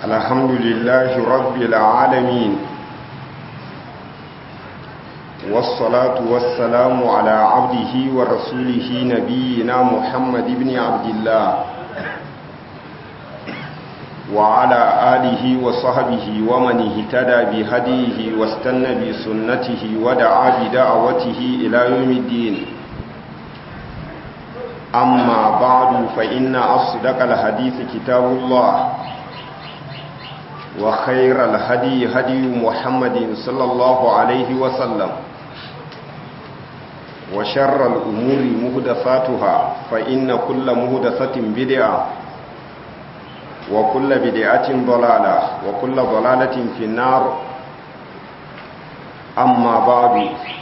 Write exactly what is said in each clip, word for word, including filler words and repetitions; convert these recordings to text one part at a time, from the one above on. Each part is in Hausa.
الحمد لله رب العالمين والصلاة والسلام على عبده ورسوله نبينا محمد بن عبد الله وعلى آله وصحبه ومن اهتدى بهديه واستنى بسنته ودعا بدعوته إلى يوم الدين أما بعد فإن أصدق الحديث كتاب الله وخير الهدي هدي محمد صلى الله عليه وسلم وشر الأمور مهدفاتها فإن كل مهدفة بدعة وكل بدعة ضلالة وكل ضلالة في النار أما بعد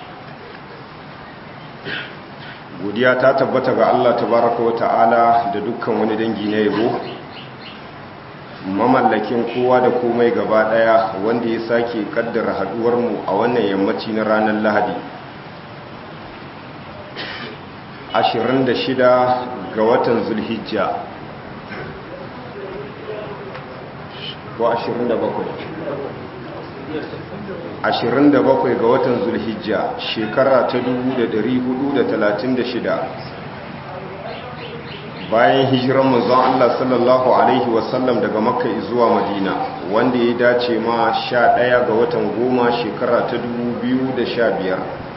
godiya ta tabbata ga Allah tabaraka wa ta'ala da dukkan wani dangi na yabo mamallakin kowa da komai gaba daya wanda ya sake kaddara haduwar mu a wannan yammaci na ranar Lahadi ashirin da shida ga watan Zulhijja ko ashirin da bakwai ashirin da bakwai ga watan Zulhijja shekara ta dubu da dari hudu da talatin da shida bayan hijiran manzon Allah sallallahu alaihi wasallam daga Makka zuwa Madina wanda ya dace ma sha ɗaya ga watan goma shekara ta dubu biyu da sha biyar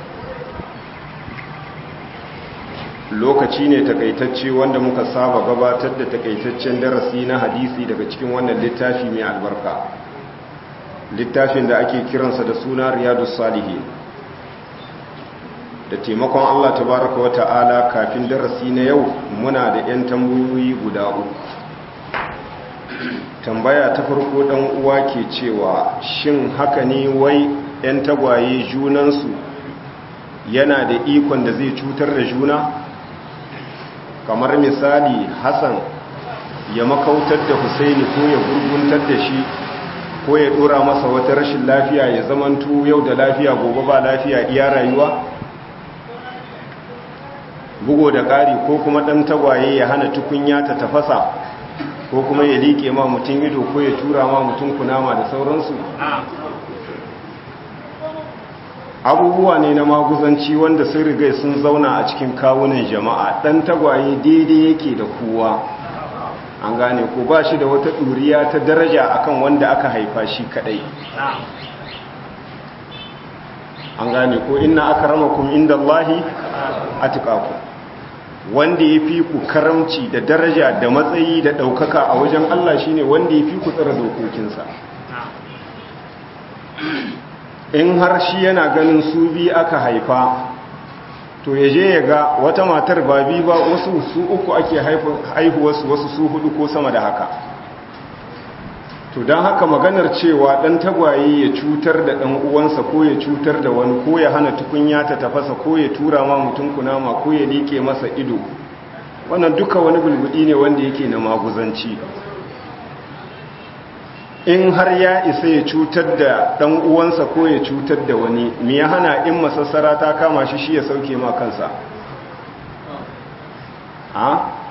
lokaci ne takaitacce wanda muka saba gabatar da takaitaccen darasi na hadisi daga cikin wannan littafi mai albarka littafin da ake kiransa da suna Riyadus Salihin da taimakon Allah tabaraka wa ta'ala kafin darasi na yau muna da 'yan tambayoyi guda uku tambaya ta farko dan uwa ke cewa shin haka ne wai 'yan tagwaye junansu yana da ikon da zai cutar da juna kamar misali Hassan ya makautar da Husaini ko ya gurguntar da shi ko ya dora masa wata rashin lafiya ya zamanto yau da lafiya gobe ba lafiya iya rayuwa bugo da ƙari ko kuma ɗan tagwaye ya hana tukunya ta tafasa ko kuma ya liƙe ma mutum ido ko ya tura ma mutum kunama da sauransu abubuwa ne na maguzanci wanda sun riga sun zauna a cikin kawunan jama'a ɗan tagwaye daidai yake da kowa an gane ko ba shi da wata ɗuriya ta daraja akan wanda aka haifa shi kadai an gane ko inna akramakum indallahi atqakum wanda yafi ku karamci da daraja da matsayi da daukaka a wajen Allah shine wanda yafi ku tsara dokokinsa in har shi yana ganin su bi aka haifa to ya je ya ga wata matar ba bi ba wasu su uku ake haihuwarsu wasu su hudu ko sama da haka to don haka maganar cewa dan tagwaye ya cutar da dan uwansa ko ya cutar da wani ko ya hana tukunya ta tafasa ko ya tura ma mutum kunama ko ya liƙe masa ido wannan duka wani bulbudi ne wanda yake na maguzanci in har ya isa ya cutar da dan uwansa ko ya cutar da wani me ya hana in masassara ta kama shi shi ya sauke ma kansa a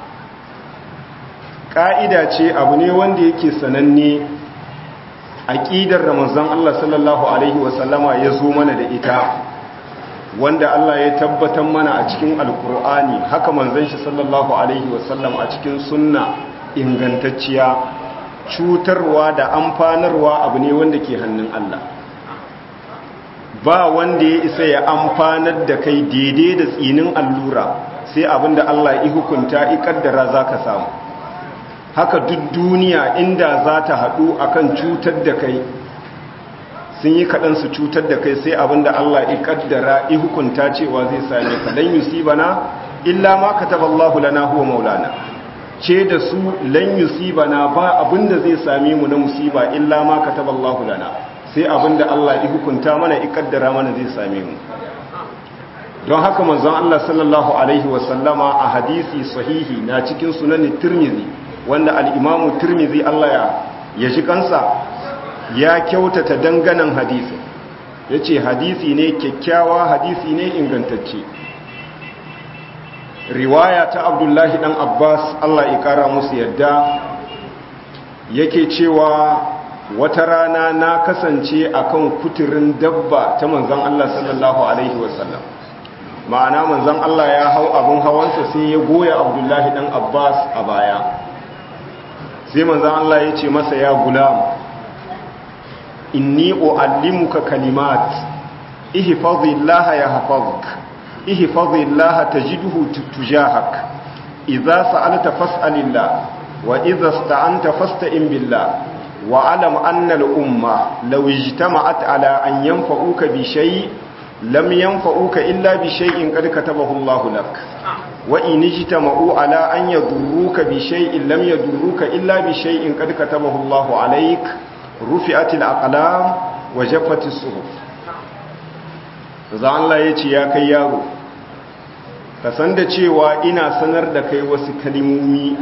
ka'ida ce abu ne wanda yake sananne aqidar Ramazan Allah sallallahu alaihi wasallama ya zo mana da ita wanda Allah ya tabbatar mana a cikin alkur'ani haka manzon shi sallallahu alaihi wasallam a cikin sunna ingantacciya cutarwa da amfanarwa abu ne wanda ke hannun Allah ba wanda ya isa ya amfanar da kai daidai da tsinin allura sai abinda Allah ya hukunta ya kaddara zaka samu haka duk duniya inda za ta haɗu akan cutar da kai sun yi kaɗan su cutar da kai sai abinda Allah ya kaddara ya hukunta cewa zai same ka lan yusibana illa ma kataballahu lana huwa maulana ce da su lan yusibana ba abinda zai same mu na musiba illa ma kataballahu lana sai abinda Allah ya hukunta mana ya kaddara mana zai same mu don haka manzon Allah sallallahu alaihi wasallama a hadisi sahihi na cikin sunan Tirmidhi wanda al-Imam Tirmidhi Allah ya ya ji kansa ya kyautata danganan hadisi yace hadisi ne kyakkyawa hadisi ne ingantacce riwaya ta Abdullahi dan Abbas Allah ya kara musu yadda yake cewa wata rana na kasance akan kuturin dabba ta manzon Allah sallallahu alaihi wasallam, ma'ana manzon Allah ya hau abin hawansa sai ya goya Abdullahi dan Abbas a baya. Sai manzon Allah ya ce masa, ya gulam, inni uallimuka kalimat ihfazillaha yahfazuk ihfazillaha tajidhu tujahak idza sa'alta fas'alillah wa idza ista'anta fasta'in billah wa alam anna al-umma law ijtama'at ala an yanfa'uka bi shay' lam yanfa'uka illa bi shay'in qad katabahu Allahu lak wa in ijtama'u ala an yadurruka bi shay'in lam yadurruka illa bi shay'in qad katabahu Allahu alayk rufi'atil aqlam wa jaffatis suhuf. Zan Allah yace ya kai yaro, ka san da cewa ina sanar da kai wasu kalimomi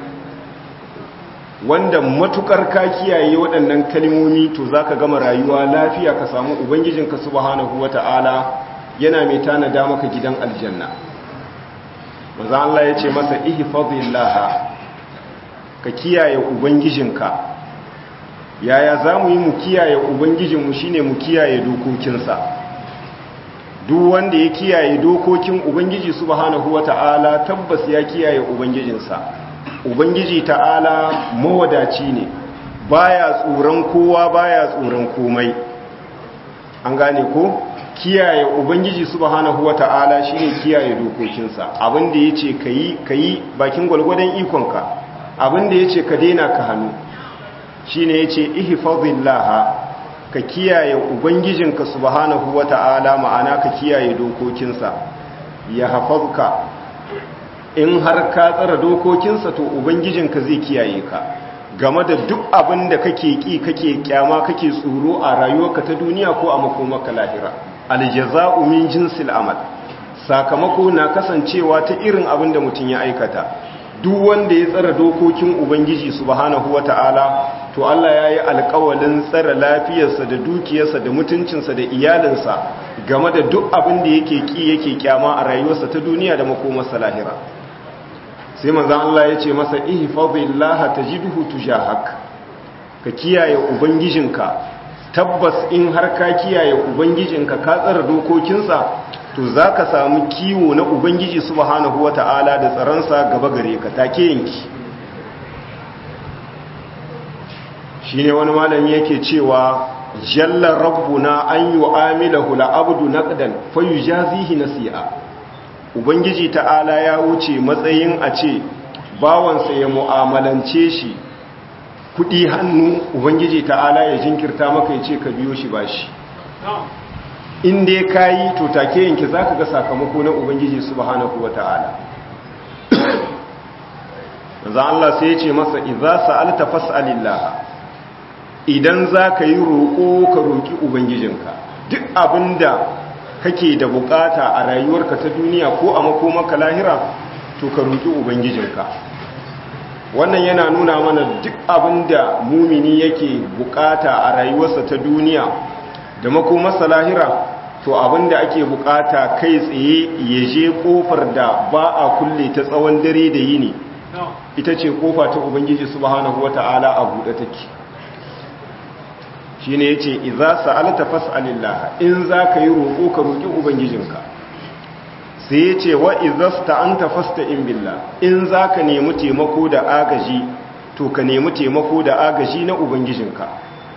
wanda matukar ka kiyaye waɗannan kalimomi to zaka gama rayuwa lafiya, ka samu ubangijinka subhanahu wata'ala yana mai tanada maka gidan aljanna. Manzo Allah yace masa ihfazillah, ka kiyaye ubangijinka. Yaya za mu yi mu kiyaye ubangijinmu shine mu kiyaye dokokinsa. Duk wanda ya kiyaye dokokin ubangiji subhanahu wata'ala tabbas ya kiyaye ubangijinsa. Ubangiji ta'ala mawadaci ne, baya tsoron kowa, baya tsoron komai. An gane ko? Kiyaye ubangiji subhanahu wata'ala shine kiyaye dokokinsa. Abin da yace kayi kayi bakin gwalgwadon ikonka, abin da yace ka daina ka hannu. Shi ne ya ce ihfazillaha, ka kiyaye ubangijinka subhanahu wata'ala, ma'ana ka kiyaye dokokinsa. Ya hafazka, in har ka tsara dokokinsa to ubangijinka zai kiyaye ka game da duk abin da kake ki kake kyama kake tsoro a rayuwarka ta duniya ko a makomaka lahira. Aljaza'u min jinsil amal, sakamako na kasancewa ta irin abin da mutum ya aikata. Duk wanda ya tsara dokokin ubangiji subhanahu wata'ala to Allah ya yi alkawalin tsara lafiyarsa da dukiyarsa da mutuncinsa da iyalinsa game da duk abin da yake ki yake kyama a rayuwarsa ta duniya da makomarsa lahira. Sai manzon Allah ya ce masa ihfazillaha tajidhu tujahak, ka kiyaye ubangijinka. Tabbas in har ka kiyaye ubangijinka ka tsara dokokinsa to za ka samu kiwo na ubangiji subhanahu wata'ala da tsaronsa gaba gare ka take yanki. Shi ne wani malami yake cewa jalla rabbuna an yu'amilahu la'abdu naqdan fayujazihi nasi'a. Ubangiji ta'ala ya wuce matsayin a ce bawansa ya mu'amalance shi kudi hannu, ubangiji ta'ala ya jinkirta maka ya ce ka biyo shi bashi. In dai kayi to take yanke zaka ga sakamako na ubangiji subhanahu wata'ala. Manzo Allah sai ya ce masa idza sa'alta fas'alillah, idan zaka yi roko ka roki ubangijinka. Duk abinda kake da bukata a rayuwarka ta duniya ko a makomaka lahira to ka roki ubangijinka. Wannan yana nuna mana duk abinda mumini yake bukata a rayuwarsa ta duniya da makomarsa lahira to abinda ake bukata kai tsaye ya je kofar da ba a kulle ta tsawon dare da yini, ita ce kofa ta ubangiji subhanahu wata'ala a buɗe take. Shine yace idza sa'alta fas'alillah, in zaka yi roƙo ka roƙi ubangijinka. Sai yace wa idza sta'anta fasta'in billah, in zaka nemi taimako da agaji to ka nemi taimako da agaji na ubangijinka.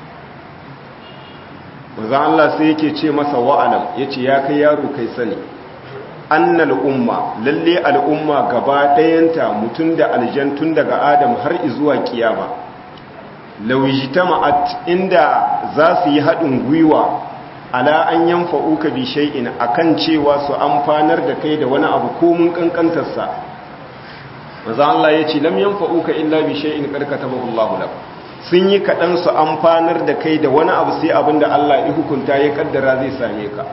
Manzo Allah sai yake ce masa wa'alam, yace ya kai yaro kai sani annal umma, lalle al'umma gaba ɗayanta mutum da aljantun daga Adam har zuwa kiyama, law ijtama'at, inda za su yi haɗin gwiwa ala an yanfa'uka bi shay'in, akan cewa su amfanar da kai da wani abu ko mun kankantarsa. Manzo Allah yace lam yanfa'uka illa bi shay'in qad katabahu Allahu lak, sun yi kaɗan su amfanar da kai da wani abu sai abinda Allah ya hukunta ya kaddara zai same ka.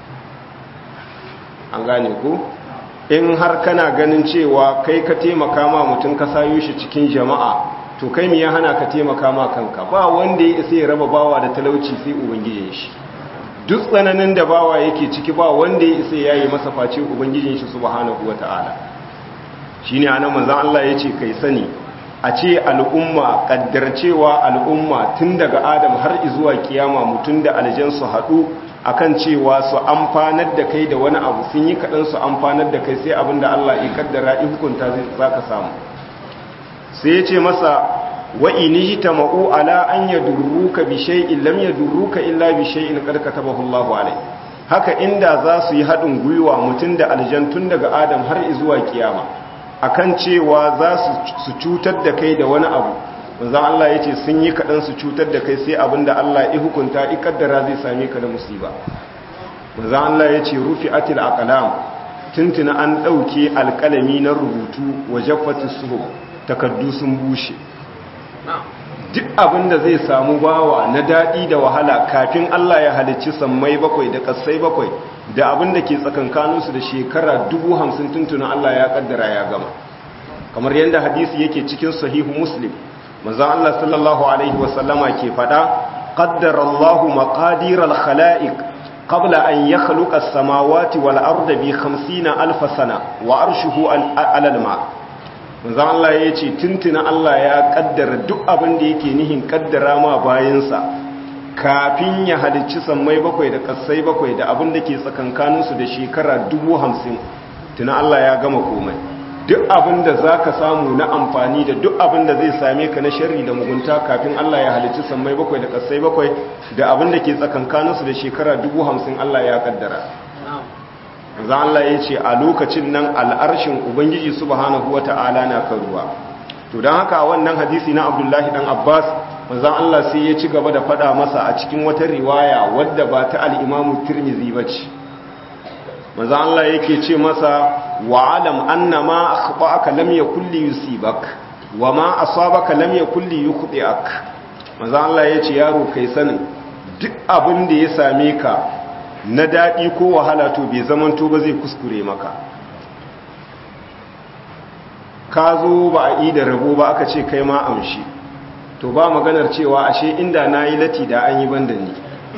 An gane ku? In har kana ganin cewa kai ka taimaka ma mutum ka sayo shi cikin jama'a, to kai me ya hana ka taimaka ma kanka? Ba wanda ya isa ya raba bawa da talauci sai ubangijin shi. Duk tsananin da bawa yake ciki ba wanda ya isa ya yi masa face ubangijin shi subhanahu wata'ala. Shine anan manzon Allah yace kai sani a ce al'umma kaddarcewa al'umma tun daga adam har zuwa kiyama mutum da aljan su haɗu akan cewa su amfanar da kai da wani abu sun yi kaɗan su amfanar da kai sai abin da Allah ya kaddara in hukunta za ka samu sai ya ce masa wa iniji ta ma'u ala an ya durruka bi shay'in lam ya durruka illa bi shay'in qad katabahu Allahu alayh haka inda za su yi haɗin gwiwa mutum da aljan tun daga adam har zuwa kiyama akan cewa za su cutar da kai da wani abu manzon Allah ya ce sun yi kaɗan su cutar da kai sai abinda Allah ya hukunta ya kaddara zai same ka da musiba manzon Allah ya ce rufi'atil aqlam tuntuna an ɗauke alƙalami na rubutu wa jaffatis suhuf takaddu sun bushe duk abinda zai samu bawa na daɗi da wahala kafin Allah ya halicci sammai bakwai da ƙasai bakwai da abinda ke tsakankaninsu da shekara dubu hamsin tuntuna Allah ya kaddara ya gama kamar yadda hadisi yake cikin sahihu muslim manzon Allah sallallahu alaihi wasallama ke fada qaddara Allahu maqadir al-khalaiq qabla an yakhluqa as-samawati wal arda bi khamsina alf sana wa arshuhu ala al-ma manzon Allah yace tuntuna Allah ya kaddara duk abin da yake nihin kaddara ma bayinsa kafin ya halicci sammai bakwai da kasai bakwai da abin da ke tsakankaninsu da shekara dubu hamsin tuna Allah ya gama komai duk abin da za ka samu na amfani da duk abin da zai same ka na sharri da mugunta kafin Allah ya halicci sammai bakwai da kasai bakwai da abin da ke tsakankaninsu da shekara dubu hamsin Allah ya kaddara za Allah ya ce a lokacin nan al'arshin ubangiji subhanahu wata'ala na karuwa to don haka wannan hadisi na abdullahi dan abbas manzan Allah sai ya ci gaba da fada masa a cikin wata riwaya wadda ba ta al'imamu tirmizi ba ce manzan Allah yake ce masa wa'alam anna ma akhba'aka lam yakul li yusibak wa ma asabaka lam yakul li yukhti'ak manzan Allah yace yaro kai sanin duk abin da ya same ka na dadi ko wahala to bai zamanto ba zai kuskure maka ka zo ba a yi da rabo ba aka ce kai ma amshi to ba maganar cewa ashe inda na yi lati da an yi banda ni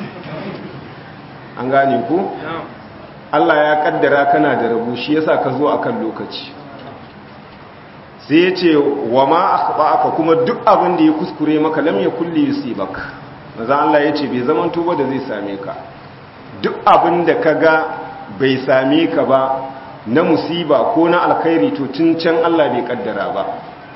an gane ku? Allah ya kaddara kana da rabu shi yasa ka zo akan lokaci sai ya ce wa ma akhba'aka kuma duk abin da ya kuskure maka lam yakul li yusibak maza Allah ya ce bai zaman tuba da zai same ka duk abin da kaga bai same ka ba na musiba ko na alkhairi to tun can Allah bai kaddara ba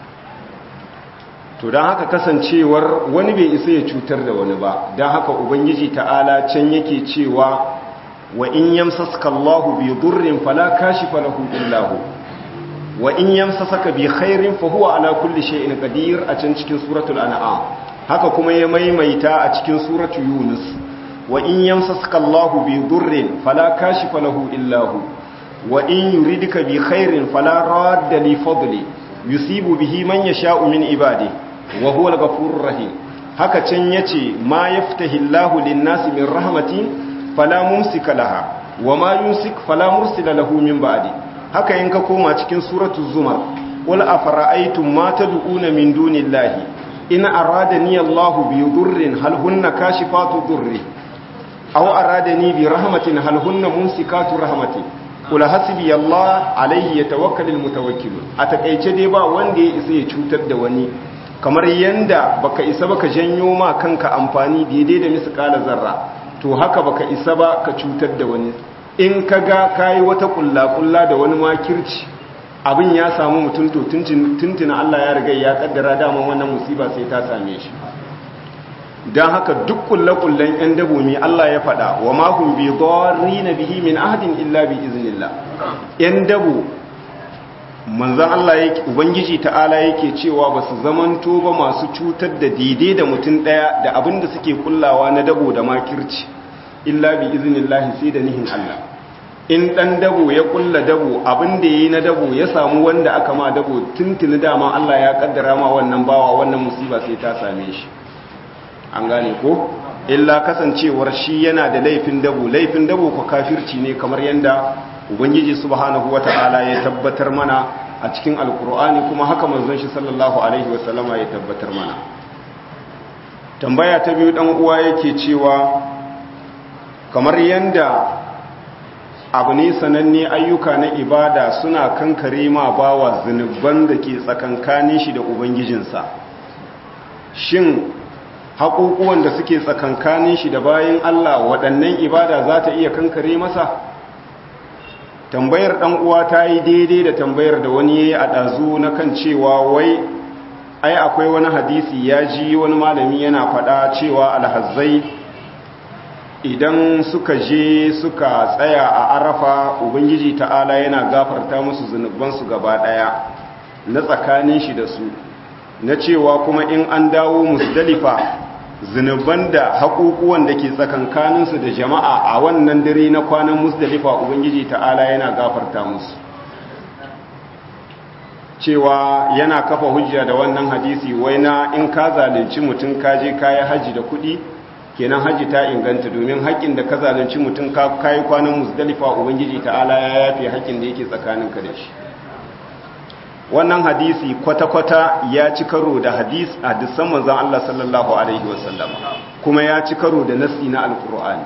to don haka kasancewar wani bai isa ya cutar da wani ba don haka ubangiji ta'ala can yake cewa wa in yamsaska Allahu bi durrin fala kashifa lahu illa hu wa in yamsasaka bi khairin fa huwa ala kulli shay'in qadir a can cikin suratul an'am haka kuma ya maimaita a cikin suratul yunus wa in yamsaska Allahu bi durrin fala kashifa lahu illa hu wa in yuridka bi khairin fala radda li fadli yusibu bihi man yasha'u min ibadihi wa huwa al-ghafurur rahim haka can yace ma yaftahillahu lin-nasi min rahmatin fala mumsika laha wa ma yumsik fala mursila lahu min ba'di haka in ka koma cikin suratul zumar qul afara'aytum ma tad'una min dunillahi in aradani Allahu bi durrin hal hunna kashifatu durri aw aradani bi rahmatin hal hunna mumsikatu rahmati qul hasbi Allah alayhi yatawakkalul mutawakkilun a takeice dai ba wanda ya isa ya cutar da wani kamar yanda baka isa baka janyo ma kanka amfani daidai da misqala zarra to haka baka isa ba ka cutar da wani in kaga kai wata kullakulla da wani makirci abin ya samu mutum to tuntuna Allah ya riga ya kaddara daman wannan musiba sai ta same shi dan haka duk kullakullan yan dabo mi Allah ya fada wa ma hum bi darrin bihi min ahadin illa bi iznillah yan dabo manzan Allah yake ubangiji ta'ala yake cewa ba su zamanto ba masu cutar da daidai da mutum daya da abin da suke kullawa na dabo da makirci illa bi iznillahi sai da nihin Allah in dan dabo ya kulla dabo abin da yayi na dabo ya samu wanda aka ma dabo tuntuni dama Allah ya kaddara ma wannan bawa wannan musiba sai ta same shi an gane ko illa kasancewar shi yana da laifin dabo laifin dabo ko kafirci ne kamar yanda ubangiji subhanahu wata'ala ya tabbatar mana a cikin alkur'ani kuma haka manzon shi sallallahu alaihi wasallama ya tabbatar mana tambaya ta biyu dan uwa yake cewa kamar yanda abu ne sananne ayyuka na ibada suna kankare ma bawa zunuban da ke tsakankanin shi da ubangijinsa. Shin haƙuƙuwan da suke tsakankanin shi da bayin Allah waɗannan ibada za ta iya kankare masa? Tambayar ɗan uwa ta yi daidai da tambayar da wani ya yi a ɗazu na kan cewa wai ai akwai wani hadisi ya ji wani malami yana faɗa cewa alhazzai idan suka je suka tsaya a arafa ubangiji ta'ala yana gafarta musu zunubansu gaba ɗaya na tsakanin shi da su, na cewa kuma in an dawo musdalifa zunuban da haƙuƙuwan da ke tsakankaninsu da jama'a a wannan dare na kwanan musdalifa ubangiji ta'ala yana gafarta musu, cewa yana kafa hujja da wannan hadisi wai na in ka zalunci mutum ka je kayi haji da kuɗi kenan haji ta inganta, domin haƙƙin da ka zalunci mutum ka kayi kwanan musdalifa ubangiji ta'ala ya yafe haƙƙin da yake tsakaninka da shi. Wannan hadisi kwata-kwata ya ci karo da hadis hadisan manzon Allah sallallahu alaihi wasallam, kuma ya ci karo da nasi na alkur'ani.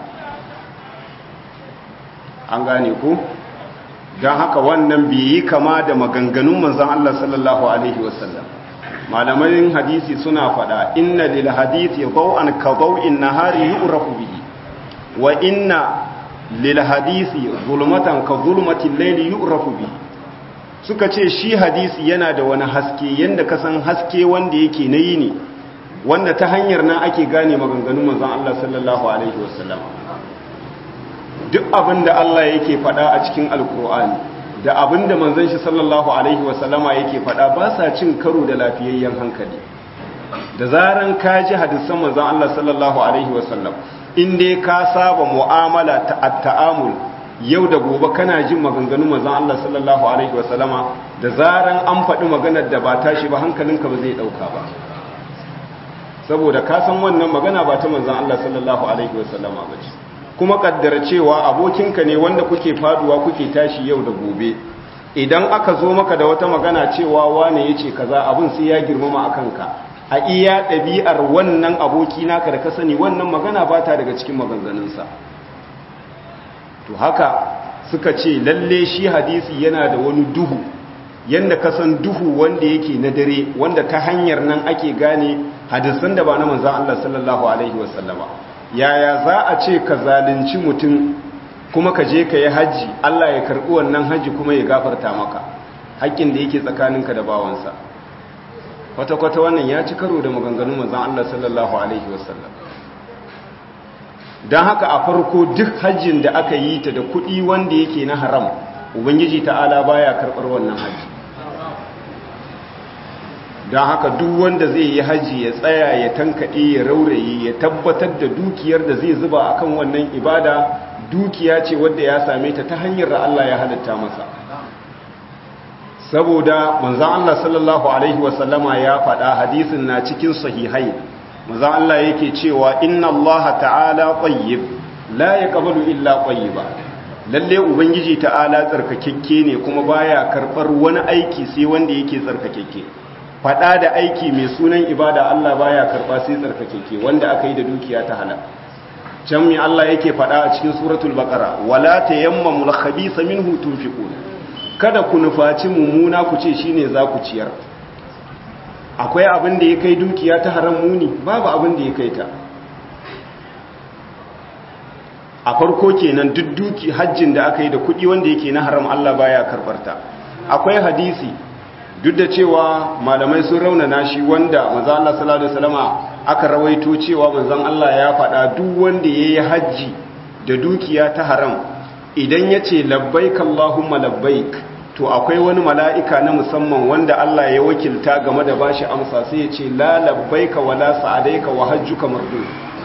An gane ku? Don haka wannan bai yi kama da maganganun manzon Allah sallallahu alaihi wasallam. Malaman hadisi suna faɗa inna lil hadisi daw'an ka daw'in nahari yu'rafu bihi wa inna lil hadisi zulmatan ka zulmatil layli yu'rafu bihi. Suka ce shi hadisi yana da wani haske yanda ka san haske wanda yake na yini, wanda ta hanyar nan ake gane maganganun manzon Allah sallallahu alaihi wasallam. Duk abinda Allah yake faɗa a cikin alkur'ani da abinda manzon shi sallallahu alaihi wasallama yake faɗa ba sa cin karo da lafiyayyen hankali. Da zaran ka ji hadisan manzon Allah sallallahu alaihi wasallam, in dai ka saba mu'amala ta ta'amul yau da gobe kana jin maganganun manzon Allah sallallahu alaihi wasallama, da zaran an faɗi maganar da ba tashi ba hankalinka ba zai ɗauka ba, saboda ka san wannan magana ba ta manzon Allah sallallahu alaihi wasallama ba ce. Kuma kaddara cewa abokinka ne wanda kuke faduwa kuke tashi yau da gobe, idan aka zo maka da wata magana cewa wane yace kaza, abin sai ya girmama akan ka, a iya ɗabi'ar wannan aboki naka da ka sani wannan magana ba ta daga cikin maganganunsa. To haka suka ce lalle shi hadisi yana da wani duhu, yanda ka san duhu wanda yake na dare, wanda ta hanyar nan ake gane hadisan da ba na manzon Allah sallallahu alaihi wasallama. Yaya za a ce ka zalunci mutum kuma ka je ka yi haji, Allah ya karɓi wannan haji kuma ya gafarta maka haƙƙin da yake tsakaninka da bawansa? Kwata-kwata wannan ya ci karo da maganganun manzon Allah sallallahu alaihi wasallam. Don haka a farko duk hajjin da aka yi ta da kuɗi wanda yake na haram, ubangiji ta'ala baya karɓar wannan hajji. Don haka duk wanda zai yi hajji ya tsaya ya tankaɗe ya rauraye ya tabbatar da dukiyar da zai zuba akan wannan ibada dukiya ce wadda ya same ta ta hanyar da Allah ya halatta masa. Saboda manzon Allah sallallahu alaihi wasallama ya faɗa, hadisin na cikin sahihai, manzon Allah yake cewa inna Allah ta'ala tayyib la yaqbalu illa tayyiba. Lalle ubangiji ta'ala tsarkakekke ne kuma baya karbar wani aiki sai wanda yake tsarkakekke. Fada da aiki mai sunan ibada Allah baya karba sai tsarkakekke wanda aka yi da dukiya ta halal. Can mi Allah yake fada a cikin suratul baqara wala tayammamul khabitha minhu tunfiqun. Kada ku nufaci mummuna ku ce shine za ku ciyar. Akwai abin da ya kai dukiya ta haram muni? Babu abin da ya kai ta. A farko kenan duk duki hajjin da aka yi da kuɗi wanda yake na haram Allah baya karbarta. Akwai hadisi duk da cewa malamai sun raunana shi wanda manzon Allah sallallahu alaihi wasallama aka rawaito cewa manzon Allah ya faɗa duk wanda yayi haji da dukiya ta haram idan yace labbaik Allahumma labbaik, to akwai wani mala'ika na musamman wanda Allah ya wakilta game da bashi amsa sai ya ce la labbaika wala sa'adaika wa hajjuka mardud.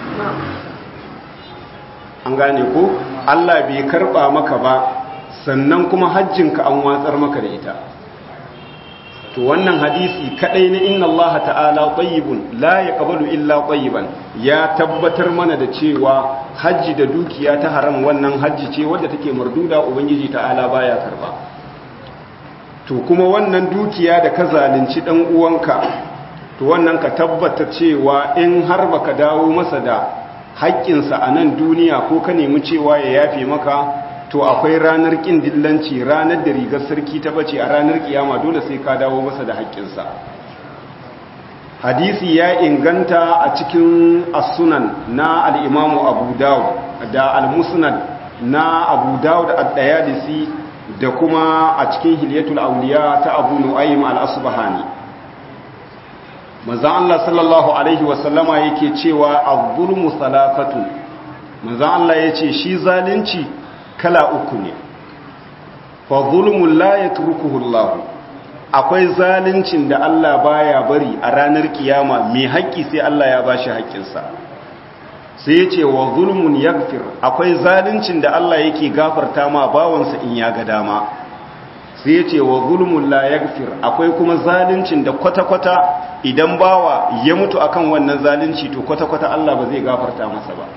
An gane ko Allah bai karba maka ba sannan kuma hajjinka an watsar maka da ita. To wannan hadisi kadai na inna Allah ta'ala tayyibun la yaqbalu illa tayyiban ya tabbatar mana da cewa hajji da dukiya ta haram wannan hajji ce wadda take marduda, ubangiji ta'ala baya karba. To kuma wannan dukiya da ka zalunci dan uwanka, to wannan ka tabbata cewa in har baka dawo masa da haƙƙinsa a nan duniya ko ka nemi cewa ya yafe maka, to akwai ranar ƙin dillanci, ranar da rigar sarki ta bace a ranar kiyama dole sai ka dawo masa da haƙƙinsa. Hadisi ya inganta a cikin as-sunan na al-imamu Abu Dawud da al-musnad na Abu Dawud ad-Dayalisi da kuma a cikin Hilyatul Awliya ta Abu Nu'aym al-Asbahani. Manzon Allah sallallahu alaihi wasallama yake cewa az-zulmu salasatun. Manzon Allah yace shi zalunci kala uku ne. Fa zulmun la yatrukuhu Allah. Akwai zaluncin da Allah baya bari a ranar kiyama mai haƙƙi sai Allah ya bashi haƙƙinsa. Sai yace wa zulmun yaghfir. Akwai zaluncin da Allah yake gafarta ma bawansa in ya ga dama. Sai yace wa zulmun la yaghfir. Akwai kuma zaluncin da kwata-kwata idan bawa ya mutu akan wannan zalunci to kwata-kwata Allah ba zai gafarta masa ba.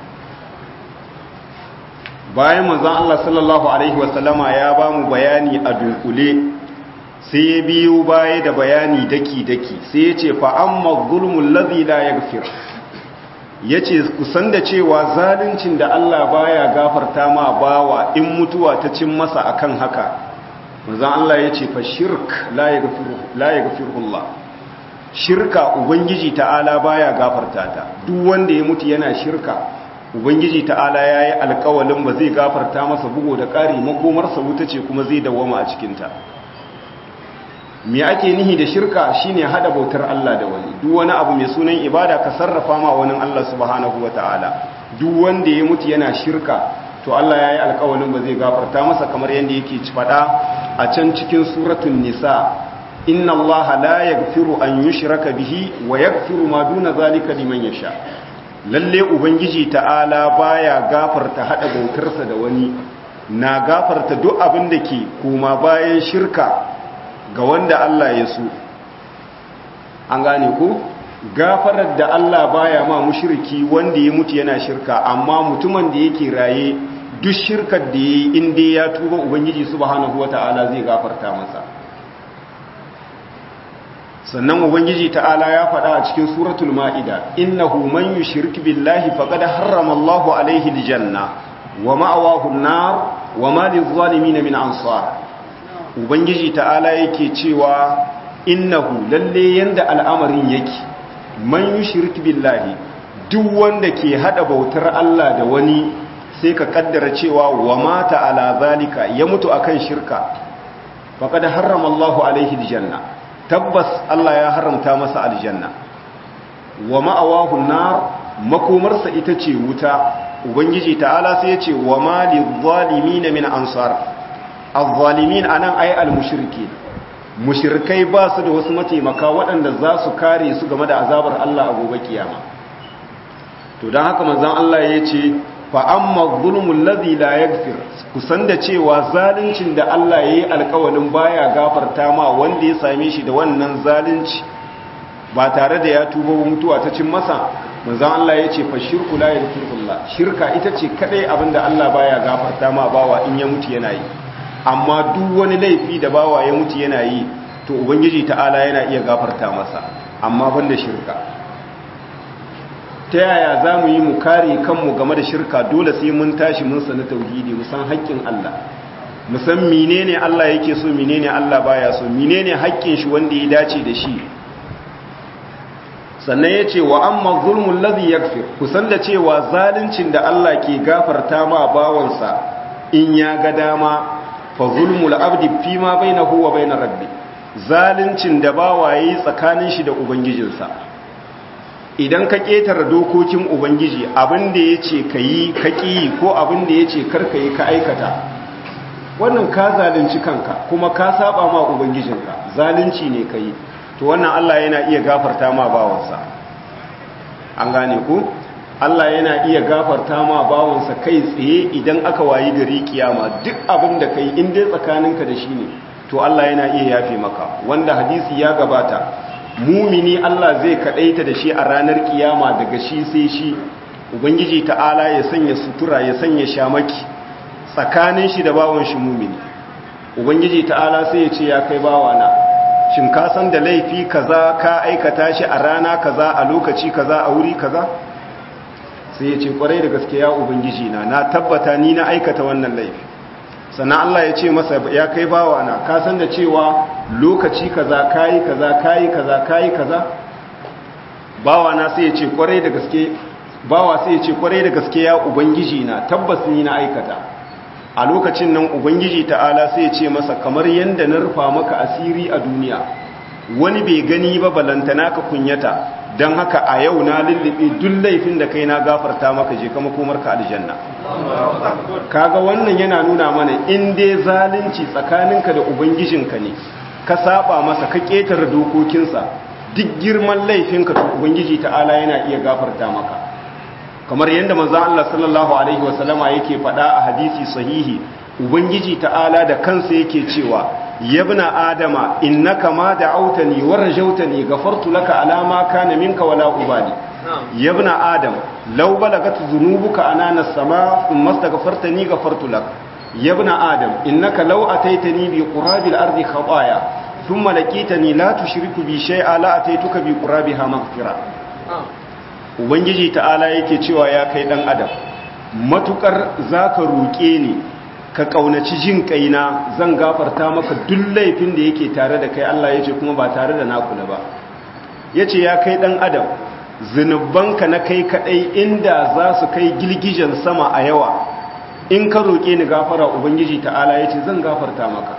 Bayan manzon Allah sallallahu alaihi wasallama ya ba mu bayani a dunkule sai ya biyo baya da bayani daki-daki sai ya ce fa amma zulmul ladhi la yaghfir. Yace kusan da cewa zaluncin da Allah baya gafarta ma bawa in mutuwa ta cin masa akan haka manzon Allah yace fa shirk la yaghfiru la yaghfiru Allah. Shirka ubangiji ta'ala baya gafarta ta. Duk wanda ya mutu yana shirka ubangiji ta'ala yayi alƙawalin ba zai gafarta masa bugo da ƙari, makomarsa wuta ce kuma zai dawwama a cikin ta. Me ake nihi da shirka shine hada bautar Allah da wani. Duk wani abu mai sunan ibada ka sarrafa ma wani Allah subhanahu wataala. Duk wanda ya mutu yana shirka to Allah yayi alƙawalin ba zai gafarta masa, kamar yanda yake faɗa a can cikin suratul nisa, inna Allah la yaghfiru an yushraka bihi wa yaghfiru ma duna zalika liman yasha. Lalle ubangiji ta'ala baya gafarta hada bautarsa da wani, na gafarta duk abin da ke kuma bayan shirka ga wanda Allah ya so. An gane ku? Gafarar da Allah baya ma mushriki wanda ya mutu yana shirka, amma mutumin da yake raye duk shirkar da yayi in dai ya tuba ubangiji subhanahu wata'ala zai gafarta masa. Sannan ubangiji ta'ala ya faɗa a cikin suratul ma'ida, innahu man yushrik billahi faqad harrama Allahu alaihi aljanna wa ma'awahu an-nar wa ma lizalimin min ansar. Ubangiji ta'ala yake cewa innahu lalle yanda al'amarin yake, man yushrik billahi, duk wanda ke hada bautar Allah da wani sai ka kaddara cewa wa mata ala zalika, ya mutu akan shirka, faqad harrama Allahu alaihi aljanna, tabbas Allah ya haramta masa aljanna, wa ma'awahu nar, makomarsa ita ce wuta. Ubangiji ta'ala sai ya ce wa ma lizalimin min ansar. Az-zalimin anan ay al-mushriki, mushrikai ba su da wasu mataimaka waɗanda za su kare su game da azabar Allah a gobe kiyama. To dan haka manzon Allah ya ce fa amma zulmul ladhi la yaghfir, kusan da cewa zaluncin da Allah yayi alƙawalin baya gafarta ma wanda ya same shi da wannan zalunci ba tare da ya tuba mutuwa ta cin masa, manzon Allah ya ce fa shirku la yaghfirullah. Shirka ita ce kadai abinda Allah baya gafarta ma bawa in ya mutu yana yi. Amma duk wani laifi da bawa ya mutu yana yi to ubangiji ta'ala yana iya gafarta masa, amma banda shirka. Ta yaya za mu yi mu kare kanmu game da shirka? Dole sai mun tashi mun sani tauhidi, mu san haƙƙin Allah, mu san menene Allah yake so, menene Allah baya so, menene haƙƙin shi wanda ya dace da shi. Sannan ya ce wa amma zulmul ladhi yaghfir, kusan da cewa zaluncin da Allah ke gafarta ma bawansa in ya ga dama, fa zulmul abdi fi ma bainahu wa bainar rabbi, zaluncin da bawaye tsakanin shi da ubangijinsa. Idan ka ketare dokokin ubangiji, abin da yace kai ka ki ko abin da yace kar ka yi ka aikata, wannan ka zalunci kanka kuma ka saba ma ubangijinka, zalunci ne kai. To wannan Allah yana iya gafarta ma bawansa. An gane ku? Allah yana iya gafarta ma bawansa kai tsaye idan aka wayi gari kiyama, duk abin da kai in dai tsakaninka da shi ne to Allah yana iya yafe maka, wanda hadisi ya gabata mumini Allah zai kadaita da shi a ranar kiyama daga shi sai shi. Ubangiji ta'ala ya sanya sutura, ya sanya shamaki tsakanin shi da bawan shi mumini. Ubangiji ta'ala sai ya ce ya kai bawana, shin ka san da laifi kaza ka aikata shi a rana kaza a lokaci kaza a wuri kaza? Sai ya ce kwarai da gaske ya ubangiji na na tabbata ni na aikata wannan laifi. sannan Allah ya ce masa ya kai bawa na ka san da cewa lokaci kaza kayi kaza kayi kaza kayi kaza bawa na sai ya ce kwarai da gaske bawa sai ya ce kwarai da gaske ya ubangiji na tabbas ni na aikata a lokacin nan ubangiji ta'ala sai ya ce masa kamar yanda na rufa maka asiri a duniya wani bai gani ba balantana ka kunyata don haka a yau na lullube duk laifin da kai na gafarta maka je kama komarka aljanna kaga wannan yana nuna mana in dai zalunci tsakaninka da ubangijinka ne ka saba masa ka ketare dokokinsa duk girman laifinka to ubangiji ta'ala yana iya gafarta maka kamar yadda manzon Allah sallallahu alaihi wasallama yake faɗa a hadisi sahihi ubangiji ta'ala da kansa yake cewa yabna adama innaka ma da'awtani wa rajawtani ghafartu laka ala ma kana minka wala ubali yabna adam law balagat dhunubuka anana as-sama thumma astaghfartani ghafartu lak yabna adam innaka law ataitani bi qurabil ardi khataaya thumma laqitani la tushriku bi shay'a la ataituka bi qurabiha maghfira ubangiji ta'ala yake cewa ya kai dan adam matukar zaka roke ni ka kaunaci jin kaina zan gafarta maka duk laifin da yake tare da kai Allah yace kuma ba tare da nakula ba yace ya kai dan adam zinubanka na kai kadai inda za su kai gilgijen sama a yawa in ka roke ni gafara ubangiji ta'ala yace zan gafarta maka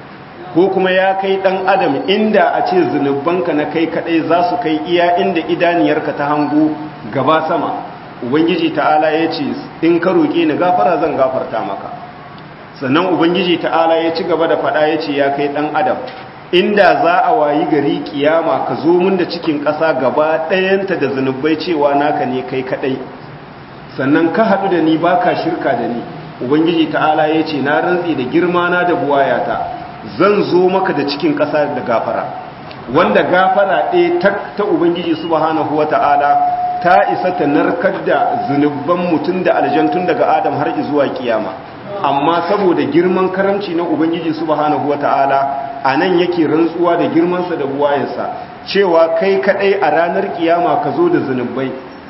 ko kuma ya kai dan adam inda a ce zinubanka na kai kadai za su kai iya inda idaniyarka ta hango gaba sama ubangiji ta'ala yace in ka roke ni gafara zan gafarta maka sannan ubangiji ta'ala ya ci gaba da faɗa ya ce ya kai ɗan adam inda za a wayi gari kiyama ka zo mun da cikin ƙasa gaba ɗayanta da zunubai cewa naka ne kai kaɗai sannan ka haɗu da ni ba ka shirka da ni ubangiji ta'ala ya ce na rantsi da girma na da buwayata zan zo maka da cikin ƙasa da gafara wanda gafara ɗaya ta ubangiji subhanahu wa ta'ala ta isa ta narkar da zunubban mutum da aljantun daga adam har zuwa kiyama amma saboda girman karamci na ubangiji subhanahu wata'ala anan yake rantsuwa da girmansa da buwayensa cewa kai kadai a ranar kiyama ka zo da zunubai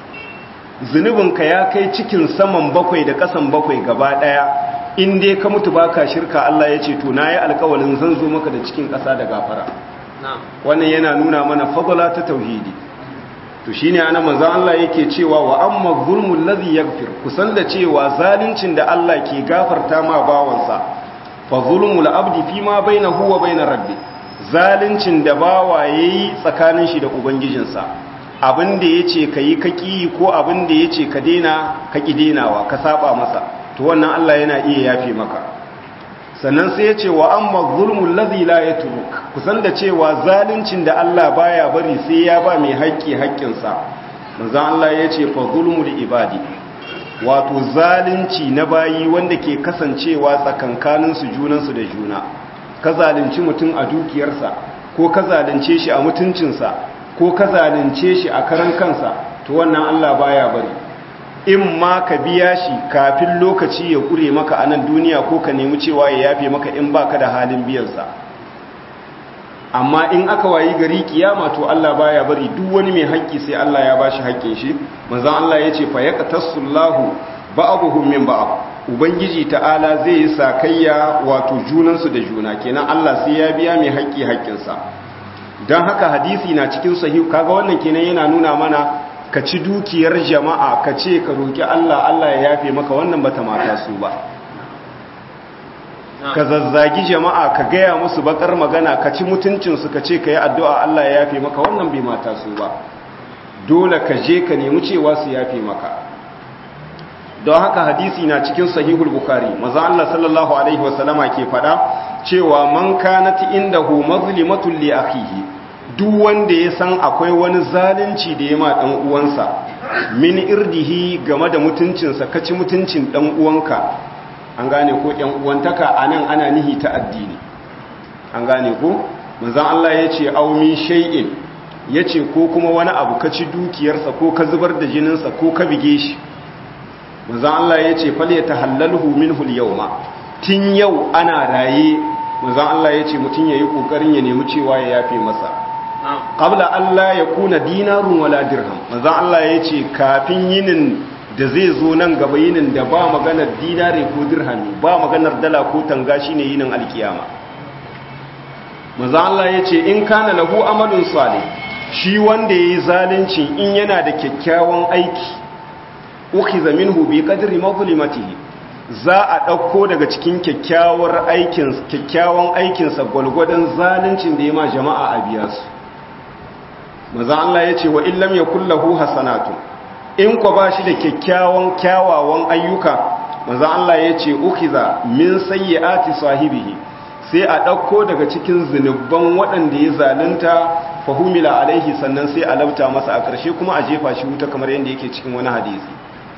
zunubinka ya kai cikin saman bakwai da kasan bakwai gaba daya in dai ka mutu baka shirka Allah ya ce to nayi alƙawarin zan zo maka da cikin ƙasa da gafara wannan yana nuna mana fadala ta tauhidi to shine ana manzon Allah yake cewa wa amma zulmul ladhi yaghfir kusan da cewa zalincin da Allah ke gafarta ma bawansa fa zulmul abdi fima bainahu wa bainar rabbi zalincin da bawa yayi tsakanin shi da ubangijinsa abin da yace kai kaki ko abin da yace ka dena ka ki denawa ka saba masa to wannan Allah yana iya yafe maka sannan sai yace wa amma zulmul ladhi la yatruk kusan da cewa zaluncin da Allah baya bari sai ya ba mai haƙƙi haƙƙinsa manzon Allah yace fa zulmul ibadi wato zalunci na bayi wanda ke kasancewa tsakankanin su junan su da juna ka zalunci mutum a dukiyarsa ko ka zalunce shi a mutuncinsa ko ka zalunce shi a karan kansa to wannan Allah baya bari in ma ka biya shi kafin lokaci ya kure maka a nan duniya ko ka nemi cewa ya yafe maka in baka da halin biyansa amma in aka wayi gari kiyama to Allah baya bari duk wani mai haƙƙi sai Allah ya bashi haƙƙin shi manzon Allah yace fa yaqtasullahu ba'dhum min ba'd ubangiji ta'ala zai yi sakayya wato junansu da juna kenan Allah sai ya biya mai haƙƙi haƙƙinsa dan haka hadisi na cikin sahih kaga wannan kenan yana nuna mana ka ci dukiyar jama'a ka ce ka roki Allah Allah ya yafe maka wannan bata mata su ba ka zazzagi jama'a ka gaya musu bakar magana ka ci mutuncinsu ka ce ka yi addu'a Allah ya yafe maka wannan bai mata su ba dole ka je ka nemi cewa su yafe maka don haka hadisi na cikin sahihul bukhari maza Allah sallallahu alaihi wasallama ke fada cewa man kanat indahu mazlimatun li akhihi duk wanda ya san akwai wani zalunci da ya ma dan uwansa min irdihi game da mutuncinsa ka ci mutuncin dan uwanka an gane ko ƴan uwantaka anan ana nihi ta addini an gane ko manzon Allah yace aw min shay'in yace ko kuma wani abu ka ci dukiyarsa ko ka zubar da jininsa ko ka bige shi manzon Allah yace fal yatahallalhu minhu al-yawma tin yau ana raye manzon Allah yace mutun yayi kokarin ya nemi cewa ya yafe masa qabla Allah ya kuna dinarun wala dirham manzon Allah yace kafin yinin da zai zo nan gaba yinin da ba maganar dinare ko dirhami ba maganar dala ko tanga shine yinin alkiyama. manzo Allah yace in kana lahu amalun salih, shi wanda yayi zalunci in yana da kyakkyawan aiki, ukhiza minhu bi qadri mazlimatihi, za a dauko daga cikin kyakkyawar aikin kyakkyawan aikin sa gulgudan zaluncin da yayi ma jama'a a biya su. manzo Allah yace wa illam yakul lahu hasanatu, in ko ba shi da kyakkyawan kyawawan ayyuka, manzo Allah yace ukhiza min sayyiati sahibihi, sai a ɗauko daga cikin zunubban waɗanda ya zalunta fahumila alaihi, sannan sai a labta masa a ƙarshe kuma a jefa shi wuta kamar yadda yake cikin wani hadisi.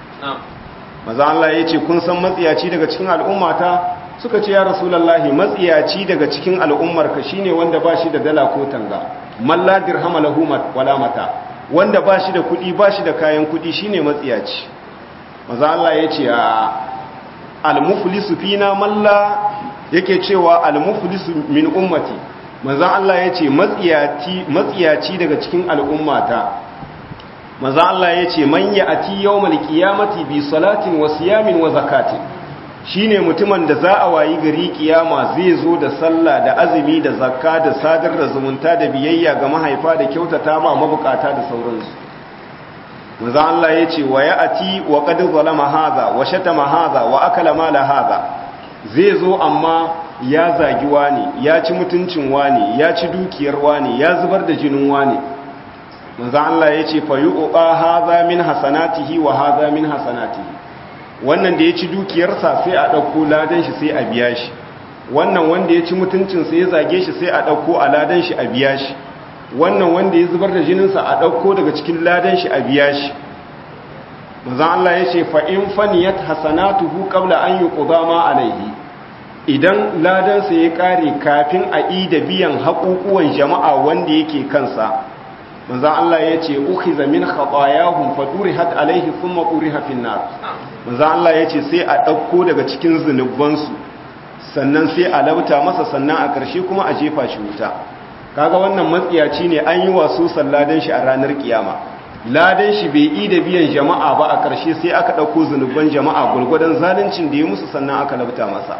maza Allah ya ce kun san matsiyaci daga cikin al'ummata? Suka ce ya rasulallahi, matsiyaci daga cikin al'ummarka shine wanda ba shi da dala ko tanga, malla dirhama lahu wala mata, wanda ba shi da kuɗi ba shi da kayan kuɗi shine matsiyaci. maza Allah ya ce al-muflisu fina malla, yake cewa al-muflisu min ummati, manzon Allah yace matsiyaci matsiyaci daga cikin al'ummata. manzon Allah yace man ya'ti yawmal qiyamati bi salatin wa siyamin wa zakatin, shine mutumin da za a wayi gari kiyama zai zo da sallah da azumi da zakka da sadar da zumunta da biyayya ga mahaifa da kyautata ma mabukata da sauransu. manzon Allah yace wa ya'ti wa qad zalama hadha wa shatama hadha wa akala mala hadha, zai zo amma ya zagi wani, ya ci mutuncin wani, ya ci dukiyar wani, ya zubar da jinin wani. manzon Allah ya ce fa yuqa hadha min hasanatihi wa hadha min hasanatihi, wannan da ya ci dukiyarsa sai a dauko ladan shi sai a biya shi, wannan wanda ya ci mutuncin sa ya zage shi sai a dauko a ladan shi a biya shi, wannan wanda ya zubar da jinin sa a dauko daga cikin ladan shi a biya shi. manzon Allah ya ce fa in faniyat hasanatuhu qabla an yuqda ma alayhi, idan ladansa ya kare kafin a ida biyan haƙuƙuwan jama'a wanda yake kansa, manzon Allah ya ce ukhiza min khatayahum fadurihat alayhi thumma uriha fin nar. manzon Allah ya ce sai a dauko daga cikin zunubansu, sannan sai a labta masa, sannan a ƙarshe kuma a jefa shi wuta. kaga wannan matsiyaci ne, an yi wasu salladan shi a ranar kiyama, ladan shi bai yi da biyan jama'a ba, a ƙarshe sai aka ɗauko zunuban jama'a gwargwadon zaluncin da ya musu, sannan aka labta masa.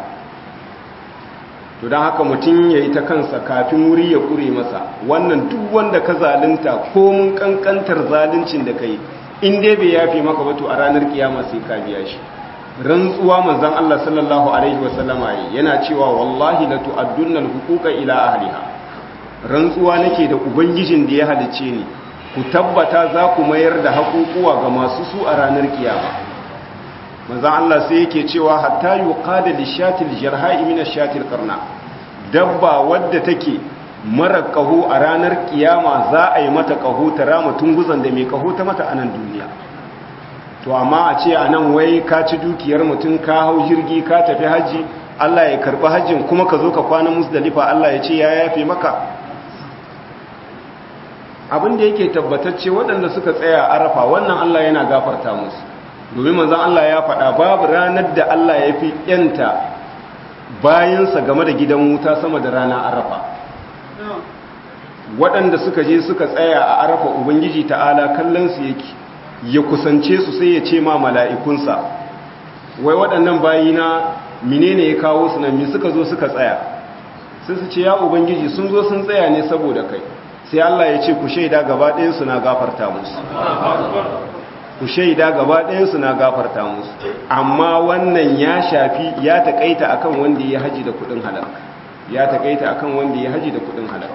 to don haka mutum ya yi ta kansa kafin wuri ya ƙure masa. wannan duk wanda ka zalunta ko mun ƙanƙantar zaluncin da ka yi, in dai bai yafe maka ba to a ranar kiyama sai ka biya shi. rantsuwa manzon Allah sallallahu alaihi wasallama yana cewa wallahi la tu'addunna al-huquqa ila ahliha, rantsuwa nake da ubangijin da ya halicce ni, ku tabbata za ku mayar da haƙuƙuwa ga masu su a ranar kiyama. manzan Allah sai yake cewa hatta yuqada lishatil jarha'i min ashatil qarna, dabba wadda take mara kaho a ranar kiyama za a yi mata kaho ta rama tunguzan da mai kaho ta mata a nan duniya. to amma a ce a nan wai ka ci dukiyar mutum, ka hau jirgi ka tafi haji, Allah ya karɓi hajjin kuma ka zo ka kwana Muzdalifa, Allah ya ce ya yafe maka. abin da yake tabbatacce waɗanda suka tsaya arafa wannan Allah yana gafarta musu, domin manzon Allah ya faɗa babu ranar da Allah ya fi yanta bayansa game da gidan wuta sama da rana arafa. waɗanda suka je suka tsaya a arafa, ubangiji ta'ala kallon su yake, ya kusance su sai ya ce ma mala'ikunsa, wai waɗannan bayina menene ya kawo su nan, me suka zo suka tsaya? sai su ce ya ubangiji sun zo sun tsaya ne saboda kai. sai Allah ya ce ku shaida gaba ɗayansu na gafarta musu, ku shaida gaba ɗayansu na gafarta musu, amma wannan ya shafi ya taƙaita akan wanda ya haji da kuɗin halal, ya taƙaita akan wanda ya haji da kuɗin halal.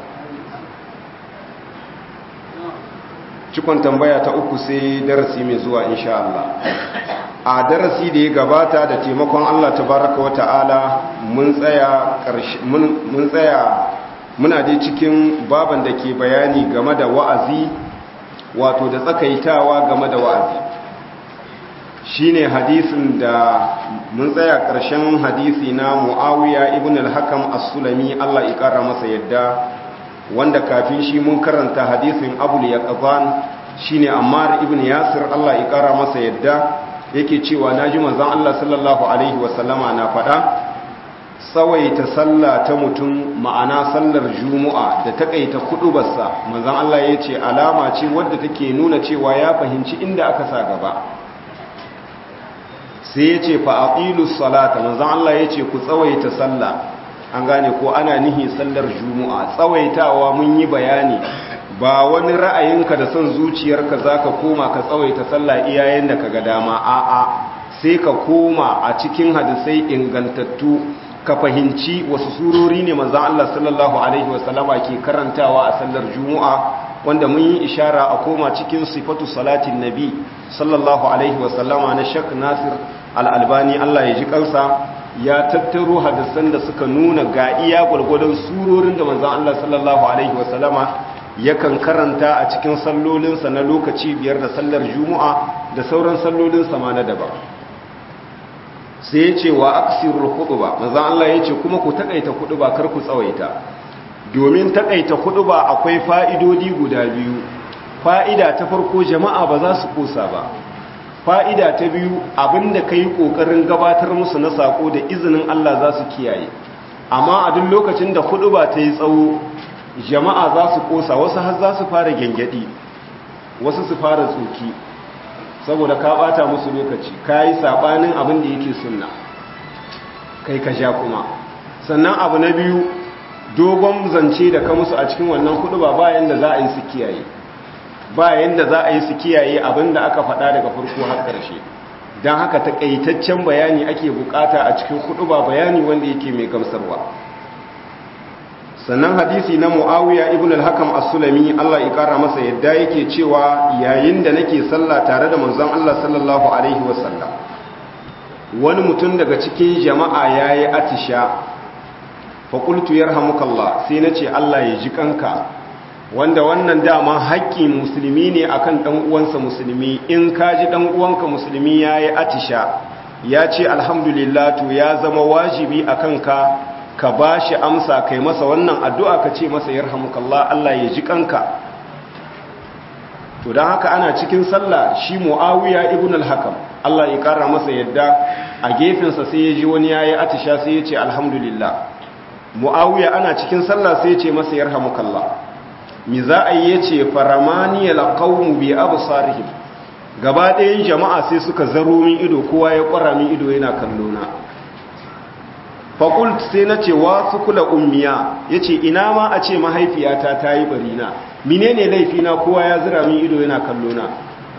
cikon tambaya ta uku sai darasi mai zuwa insha Allah. a darasi da ya gabata da taimakon Allah tabaraka wa ta'ala mun tsaya mun tsaya muna dai cikin baban da ke bayani game da wa'azi, wato da tsakaitawa game da wa'azi. shine hadisin da mun tsaya ƙarshen hadisi na Muawiya ibn al-Hakam as-Sulami, Allah ya ƙara masa yadda, wanda kafin shi mun karanta hadisin Abu al-Yaqzan shine Ammar ibn Yasir, Allah ya ƙara masa yadda, yake cewa naji manzon Allah sallallahu alaihi wasallama na faɗa, tsawaita sallah ta mutum, ma'ana sallar Juma'a da takaita kudubarsa, manzon Allah ya ce alama ce wadda take nuna cewa ya fahimci inda aka sa gaba. sai ya ce fa'aqilus salata manzon Allah ya ce ku tsawaita sallah an gane ko ana nihi sallar juma'a tsawaitawa mun yi bayani ba wani ra'ayinka da son zuciyarka zaka koma ka tsawaita sallah iyayen da kaga dama a'a sai ka koma a cikin hadisai ingantattu ka fahimci wasu surori ne manzon Allah sallallahu alaihi wasallama ke karantawa a sallar juma'a wanda mun yi ishara a koma cikin sifatu salatin nabi sallallahu alaihi wasallama na Sheikh Nasir Al-Albani Allah ya ji kansa ya tattaro hadisan da suka nuna ga iya gwargwadon surorin da manzon Allah sallallahu alaihi wasallama yakan karanta a cikin sallolinsa na lokaci biyar da sallar juma'a da sauran sallolinsa ma na daban sai ya ce wa aksirul khutba manzon Allah ya ce kuma ku takaita khutba kar ku tsawaita domin takaita khutba akwai fa'idodi guda biyu fa'ida ta farko jama'a ba za su kosa ba fa'ida ta biyu abinda kai kokarin gabatar musu na sako da izinin Allah za su kiyaye amma a duk lokacin da khutba ta yi tsawo jama'a za su kosa wasu har za su fara gengedi wasu su fara tsoki saboda ka bata musu lokaci ka yi sabanin abin da yake sunna kai ka sha kuma sannan abu na biyu dogon zance da ka musu a cikin wannan kudu ba bayan da za a yi su kiyaye bayan da za a yi su kiyaye abin da aka faɗa daga farko har ƙarshe don haka taƙaitaccen bayani ake bukata a cikin kudu ba bayani wanda yake mai gamsarwa sannan hadisi na mu'awiya ibn al-hakam as-sulami Allah ya kara masa yadda yake cewa yayin da nake sallah tare da manzon Allah sallallahu alaihi wasallam wani mutum daga cikin jama'a yayi atisha fa qultu yarhamukallah sai nace Allah ya ji kanka wanda wannan dama haƙƙin musulmi ne akan dan uwansa musulmi in ka ji dan uwanka musulmi yayi atisha ya ce alhamdulillah to ya zama wajibi akan ka ka ba shi amsa kai masa wannan addu'a ka ce masa yarhamukallah Allah ya ji kanka to don haka ana cikin sallah shi mu'awiya ibn al-hakam Allah ya kara masa yadda a gefensa sai ya ji wani yayi atisha sai ya ce alhamdulillah mu'awiya ana cikin sallah sai ya ce masa yarhamukallah mi za a yi ya ce faramani alqawmu bi absarihim gaba ɗayan jama'a sai suka zaro min ido kowa ya ƙwara min ido yana kallona faƙult sai na ce wasu kula ummiya ya ce ina ma a ce mahaifiyata ta yi barina mine ne laifina kowa ya zira min ido yana kallona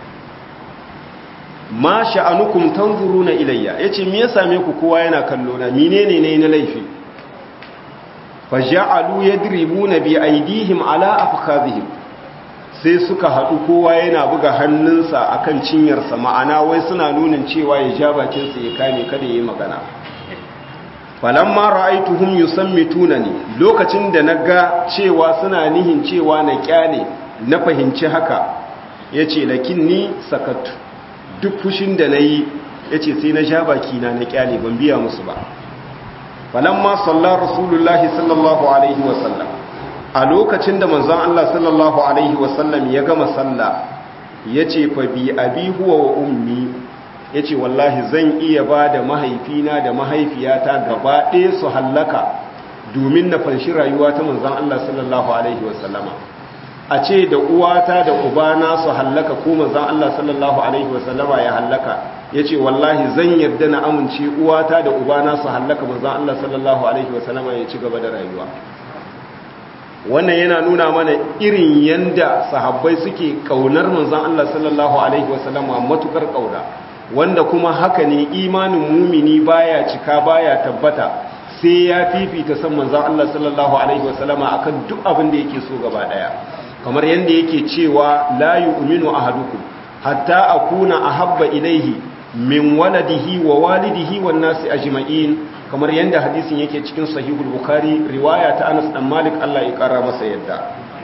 ma sha'anukum tanzuru na ilayya ya ce me ya same ku kowa yana kallona mine ne ne na laifi fa ja'alu yadribuna bi aydihim ala afkhadhihim sai suka haɗu kowa yana buga hannunsa akan cinyarsa ma'ana wai suna nunin cewa ya ja bakinsa ya kame kada ya yi magana falamma ra'aituhum yusammitunani lokacin da naga cewa suna nihin cewa na kyale na fahimci haka yace lakinni sakattu duk fushin da nayi yace sai na ja baki na na kyale ban biya musu ba falamma salla rasulullahi sallallahu alaihi wasallam a lokacin da manzon Allah sallallahu alaihi wasallam ya gama sallah yace fa bi abi huwa wa ummi ya ce wallahi zan iya ba da mahaifina da mahaifiyata gaba ɗaya su hallaka domin na fanshi rayuwa ta manzan Allah sallallahu Alaihi wasallama a ce da uwata da ubana su hallaka ko manzan Allah sallallahu Alaihi wasallama ya hallaka ya ce wallahi zan yarda na amince uwata da ubana su hallaka manzan Allah sallallahu Alaihi wasallama ya ci gaba da rayuwa wannan yana nuna mana irin yanda sahabbai suke kaunar manzan Allah sallallahu Alaihi wasallama matukar kauna wanda kuma haka ne imanin mumini baya cika baya tabbata sai ya fifita san manzon Allah sallallahu alaihi wasallama akan duk abin da yake so gaba daya kamar yanda yake cewa la yu'minu ahadukum hatta akuna ahabba ilaihi min waladihi wa walidihi wan nasi ajma'in kamar yanda hadisin yake cikin sahihul bukhari riwaya ta Anas dan Malik Allah ya kara masa yadda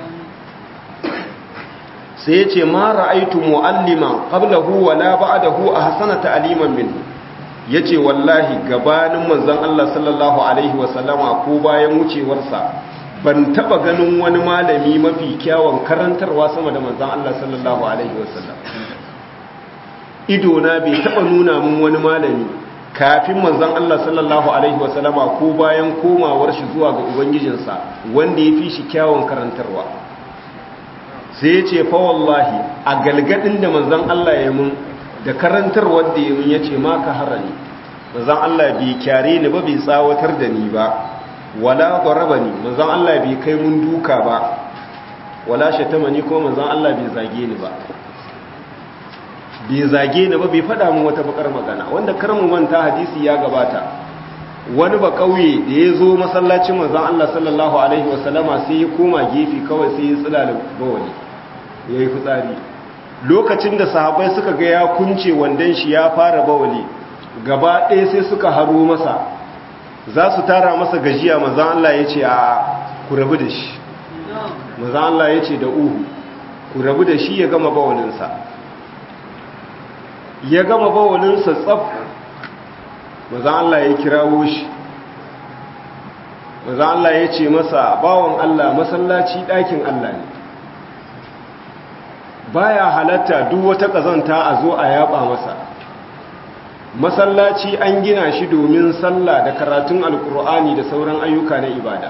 sai ya ce ma ra'aitu mu'allima qablahu wa la ba'dahu ahsana ta'liman minhu yace wallahi gabanin manzon Allah sallallahu alaihi wa sallama ko bayan wucewarsa ban taba ganin wani malami mafi kyawun karantarwa sama da manzon Allah sallallahu alaihi wa sallam ido na bai taba nuna mun wani malami kafin manzon Allah sallallahu alaihi wa sallama ko bayan komawar shi zuwa ga ubangijinsa wanda ya fi shi kyawun karantarwa sai ce fa wallahi a galgadin da manzon Allah ya mun da karantar wanda yayin yace ma ka harani manzon Allah bai kyare ni ba bai tsawatar da ni ba wala darabani manzon Allah bai kai mun duka ba wala shatamani ko manzon Allah bai zage ni ba bai zage ni ba bai fada mun wata bakar magana wanda karmu manta hadisi ya gabata wani ba kauye da ya zo masallacin manzon Allah sallallahu alaihi wasallama sai ya koma gefe kawai sai ya tsilala bawali yayi fitsari lokacin da sahabbai suka ga ya kunce wandan shi ya fara bawali gaba ɗaya sai suka haro masa za su tara masa gajiya manzon Allah ya ce a ku rabu da shi manzon Allah ya ce da uhu ku rabu da shi ya gama bawalinsa ya gama bawalinsa tsaf manzon Allah ya kirawo shi manzon Allah ya ce masa bawon Allah masallaci ɗakin Allah ne baya halatta duk wata ƙazanta a zo a yaba masa masallaci an gina shi domin sallah da karatun alkur'ani da sauran ayyuka na ibada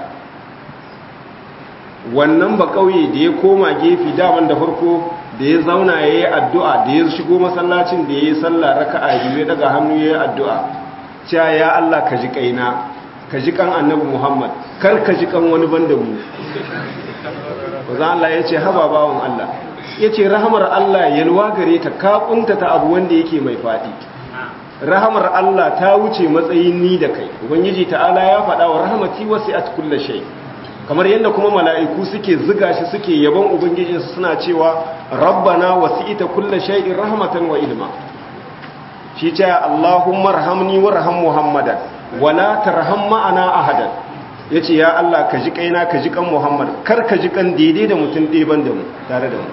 wannan ba kauye da ya koma gefe daman da farko da ya zauna ya yi addu'a da ya shigo masallacin da ya yi sallah raka'a biyu ya daga hannu ya yi addu'a cewa ya Allah ka ji kaina ka ji kan annabi Muhammad kar ka ji kan wani banda mu wazan Allah ya ce haba bawon Allah ya ce rahamar Allah yalwa gare ta ka kuntata abu wanda yake mai faɗi rahamar Allah ta wuce matsayin ni da kai ubangiji ta'ala ya faɗa wa rahmati wasi'at kulli shay kamar yadda kuma mala'iku suke ziga shi suke yabon ubangijinsu suna cewa rabbana wasi'ita kulli shay'in rahmatan wa ilma shi ce Allahumma arhamni warham muhammadan wala tarham ma'ana ahadan yace ya Allah ka ji kaina ka ji kan muhammad kar ka ji kan daidai da mutum ɗeban da mu tare da mu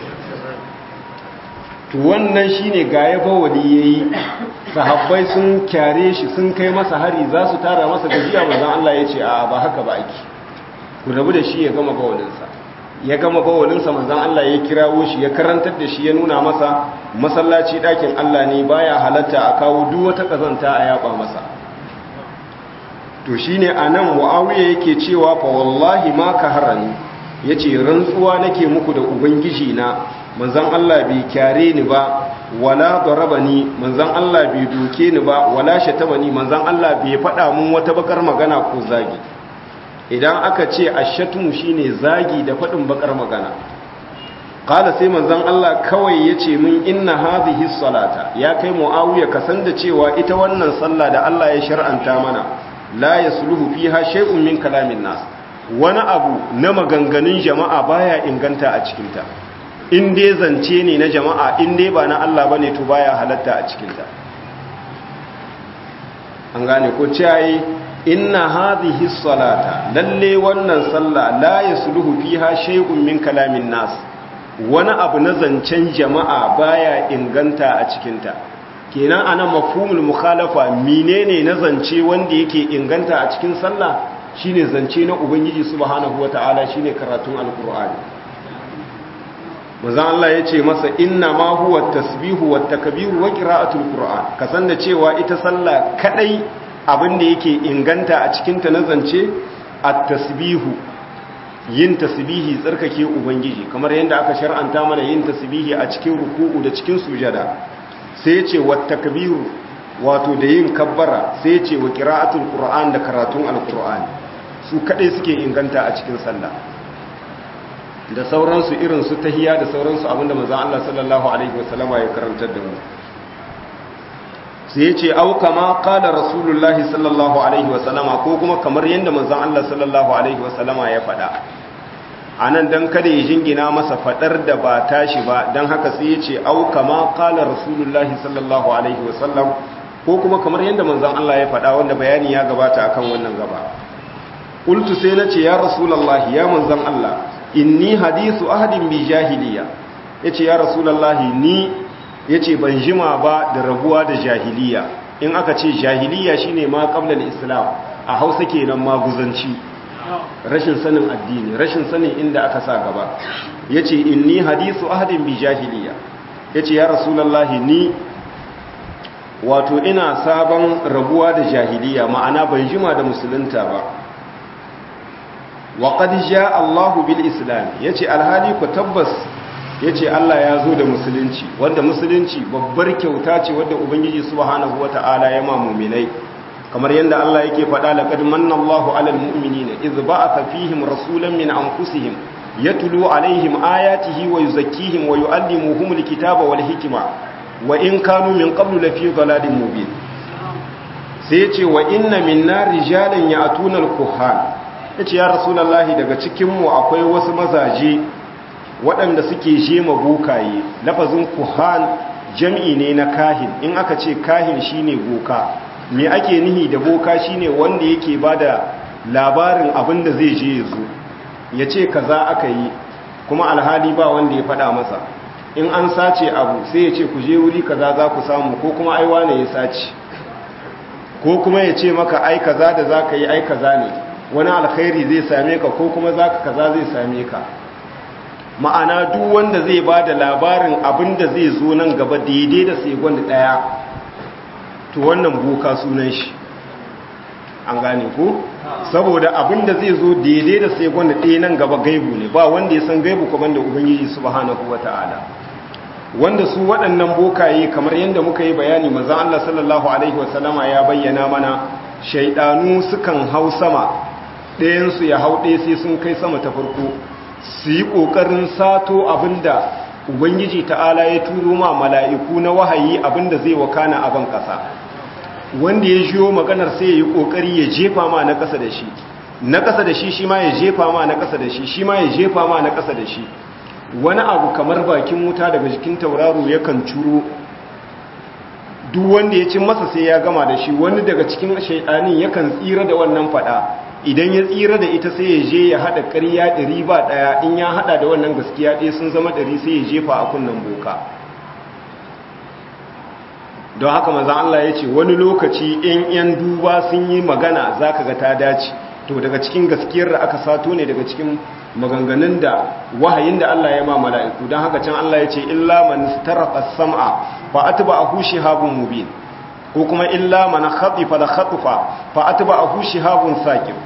to wannan shine ga ya bawali yayi sahabbai sun kyare shi sun kai masa hari za su tara masa gajiya manzon Allah ya ce a ba haka ba ake ku rabu da shi ya gama bawalinsa ya gama bawalinsa manzon Allah ya kirawo shi ya karantar da shi ya nuna masa masallaci ɗakin Allah ne baya halatta a kawo duk wata kazanta a yaba masa to shine anan Muawiya yake cewa fa wallahi ma kaharani yace rantsuwa nake muku da ubangiji na manzan Allah bai kyare ni ba wala darabani manzan Allah bai doke ni ba wala shatamani manzan Allah bai faɗa mun wata bakar magana ko zagi idan aka ce ashatmu shine zagi da faɗin bakar magana qala sai manzan Allah kawai yace min inna hadhihi salata ya kai Muawiya ka san da cewa ita wannan sallah da Allah ya shar'anta mana la yasluhu fiha shay'un min kalamin nas wani abu na maganganun jama'a baya inganta a cikinta in dai zance ne na jama'a in dai ba na Allah bane to baya halatta a cikinta an gane ko ciyayi inna hadhihi salata lalle wannan sallah la yasluhu fiha shay'un min kalamin nas wani abu na zancen jama'a baya inganta a cikinta kenan ana mafhumul mukhalafa menene na zance wanda yake inganta a cikin sallah shine zance na ubangiji subhanahu wataala shine karatun alqur'ani manzo Allah yace masa inna ma huwa tasbihu wat takbiru wa qira'atul qur'an kasan da cewa ita sallah kadai abinda yake inganta a cikin ta na zance at-tasbihu yin tasbihi tsarkake ubangiji kamar yanda aka shar'anta mana yin tasbihi a cikin ruku'u da cikin sujada sai yace wat takbiru wato da yin kabbara sai yace wa qira'atul qur'an da karatun alqur'ani su kadai suke inganta a cikin sallah da sauransu irin su tahiyya da sauransu abinda manzon Allah sallallahu alaihi wasallama ya karantar da mu sai yace au kama qala rasulullahi sallallahu alaihi wasallama ko kuma kamar yanda manzon Allah sallallahu alaihi wasallama ya faɗa anan dan kada ya jingina masa fadar da ba tashi ba dan haka sai yace au kama qala rasulullahi sallallahu alaihi wasallam ko kuma kamar yanda manzon Allah ya faɗa wanda bayani ya gabata akan wannan gaba qultu sai nace ya rasulullahi ya manzon Allah inni hadithu ahadin bi jahiliya yace ya rasulullahi ni yace ban jima ba da rabuwa da jahiliya in aka ce jahiliya shine ma qabla al-islam a Hausa kenan maguzanci rashin sanin addini rashin sanin inda aka sa gaba yace inni hadithu ahadin bi jahiliya yace ya rasulullahi ni wato ina sabon rabuwa da jahiliya ma'ana ban jima da musulunta ba wa qad jaa Allahu bil islam yace alhali ku tabbas yace Allah ya zo da musulunci wanda musulunci babbar kyauta ce wadda ubangiji subhanahu wata'ala ya ma mu'minai kamar yadda Allah yake faɗa laqad manna Allahu 'alal mu'minina idh ba'atha fihim rasulan min anfusihim yatlu 'alayhim ayatihi wa yuzakkihim wa yu'allimuhumul kitaba wal hikma wa in kanu min qablu lafi dhalalin mubin sai yace wa inna minna rijalan ya'tuna al-kuhan yace ya rasulullahi daga cikin mu akwai wasu mazaje waɗanda suke jema bokaye lafazin kuhan jam'i ne na kahin in aka ce kahin shine boka me ake nihi da boka shine wanda yake bada labarin abin da zai je yazo yace kaza aka yi kuma alhali ba wanda ya faɗa masa in an sace abu sai yace ku je wuri kaza za ku samu ko kuma ai wane ya sace ko kuma yace maka ai kaza da zaka yi ai kaza ne wani alkhairi zai same ka ko kuma zaka kaza zai same ka ma'ana duk wanda zai ba da labarin abin da zai zo nan gaba daidai da segon ɗaya to wannan boka sunan shi an gane ko saboda abin da zai zo daidai da segon ɗaya nan gaba gaibu ne ba wanda ya san gaibu kuma da ubangiji subhanahu wata'ala wanda su waɗannan bokaye kamar yadda muka yi bayani manzon Allah sallallahu alaihi wasallama ya bayyana mana shaidanu sukan hau sama ɗayan su ya hau ɗaya sai sun kai sama ta farko su yi ƙoƙarin sato abinda ubangiji ta'ala ya turo ma mala'iku na wahayi abinda zai wakana a ban ƙasa wanda ya jiyo maganar sai ya yi ƙoƙari ya jefa ma na ƙasa da shi na ƙasa da shi shi ma ya jefa ma na ƙasa da shi shi ma ya jefa ma na ƙasa da shi wani abu kamar bakin wuta daga jikin tauraro yakan curo duk wanda ya cin masa sai ya gama da shi wani daga cikin shaidanin yakan tsira da wannan fada idan ya tsira da ita sai ya je ya hada ƙarya ɗari ba ɗaya in ya hada da wannan gaskiya ɗaya sun zama ɗari sai ya jefa a kunnen boka don haka manzan Allah ya ce wani lokaci in yan duba sun yi magana za ka ga ta dace to daga cikin gaskiyar da aka sato ne daga cikin maganganun da wahayin da Allah ya ma mala'iku don haka can Allah ya ce illa man istaraqa sam'a fa atba'ahu shihabun mubin ko kuma illa man khatifa la khatifa fa atba'ahu shihabun saqib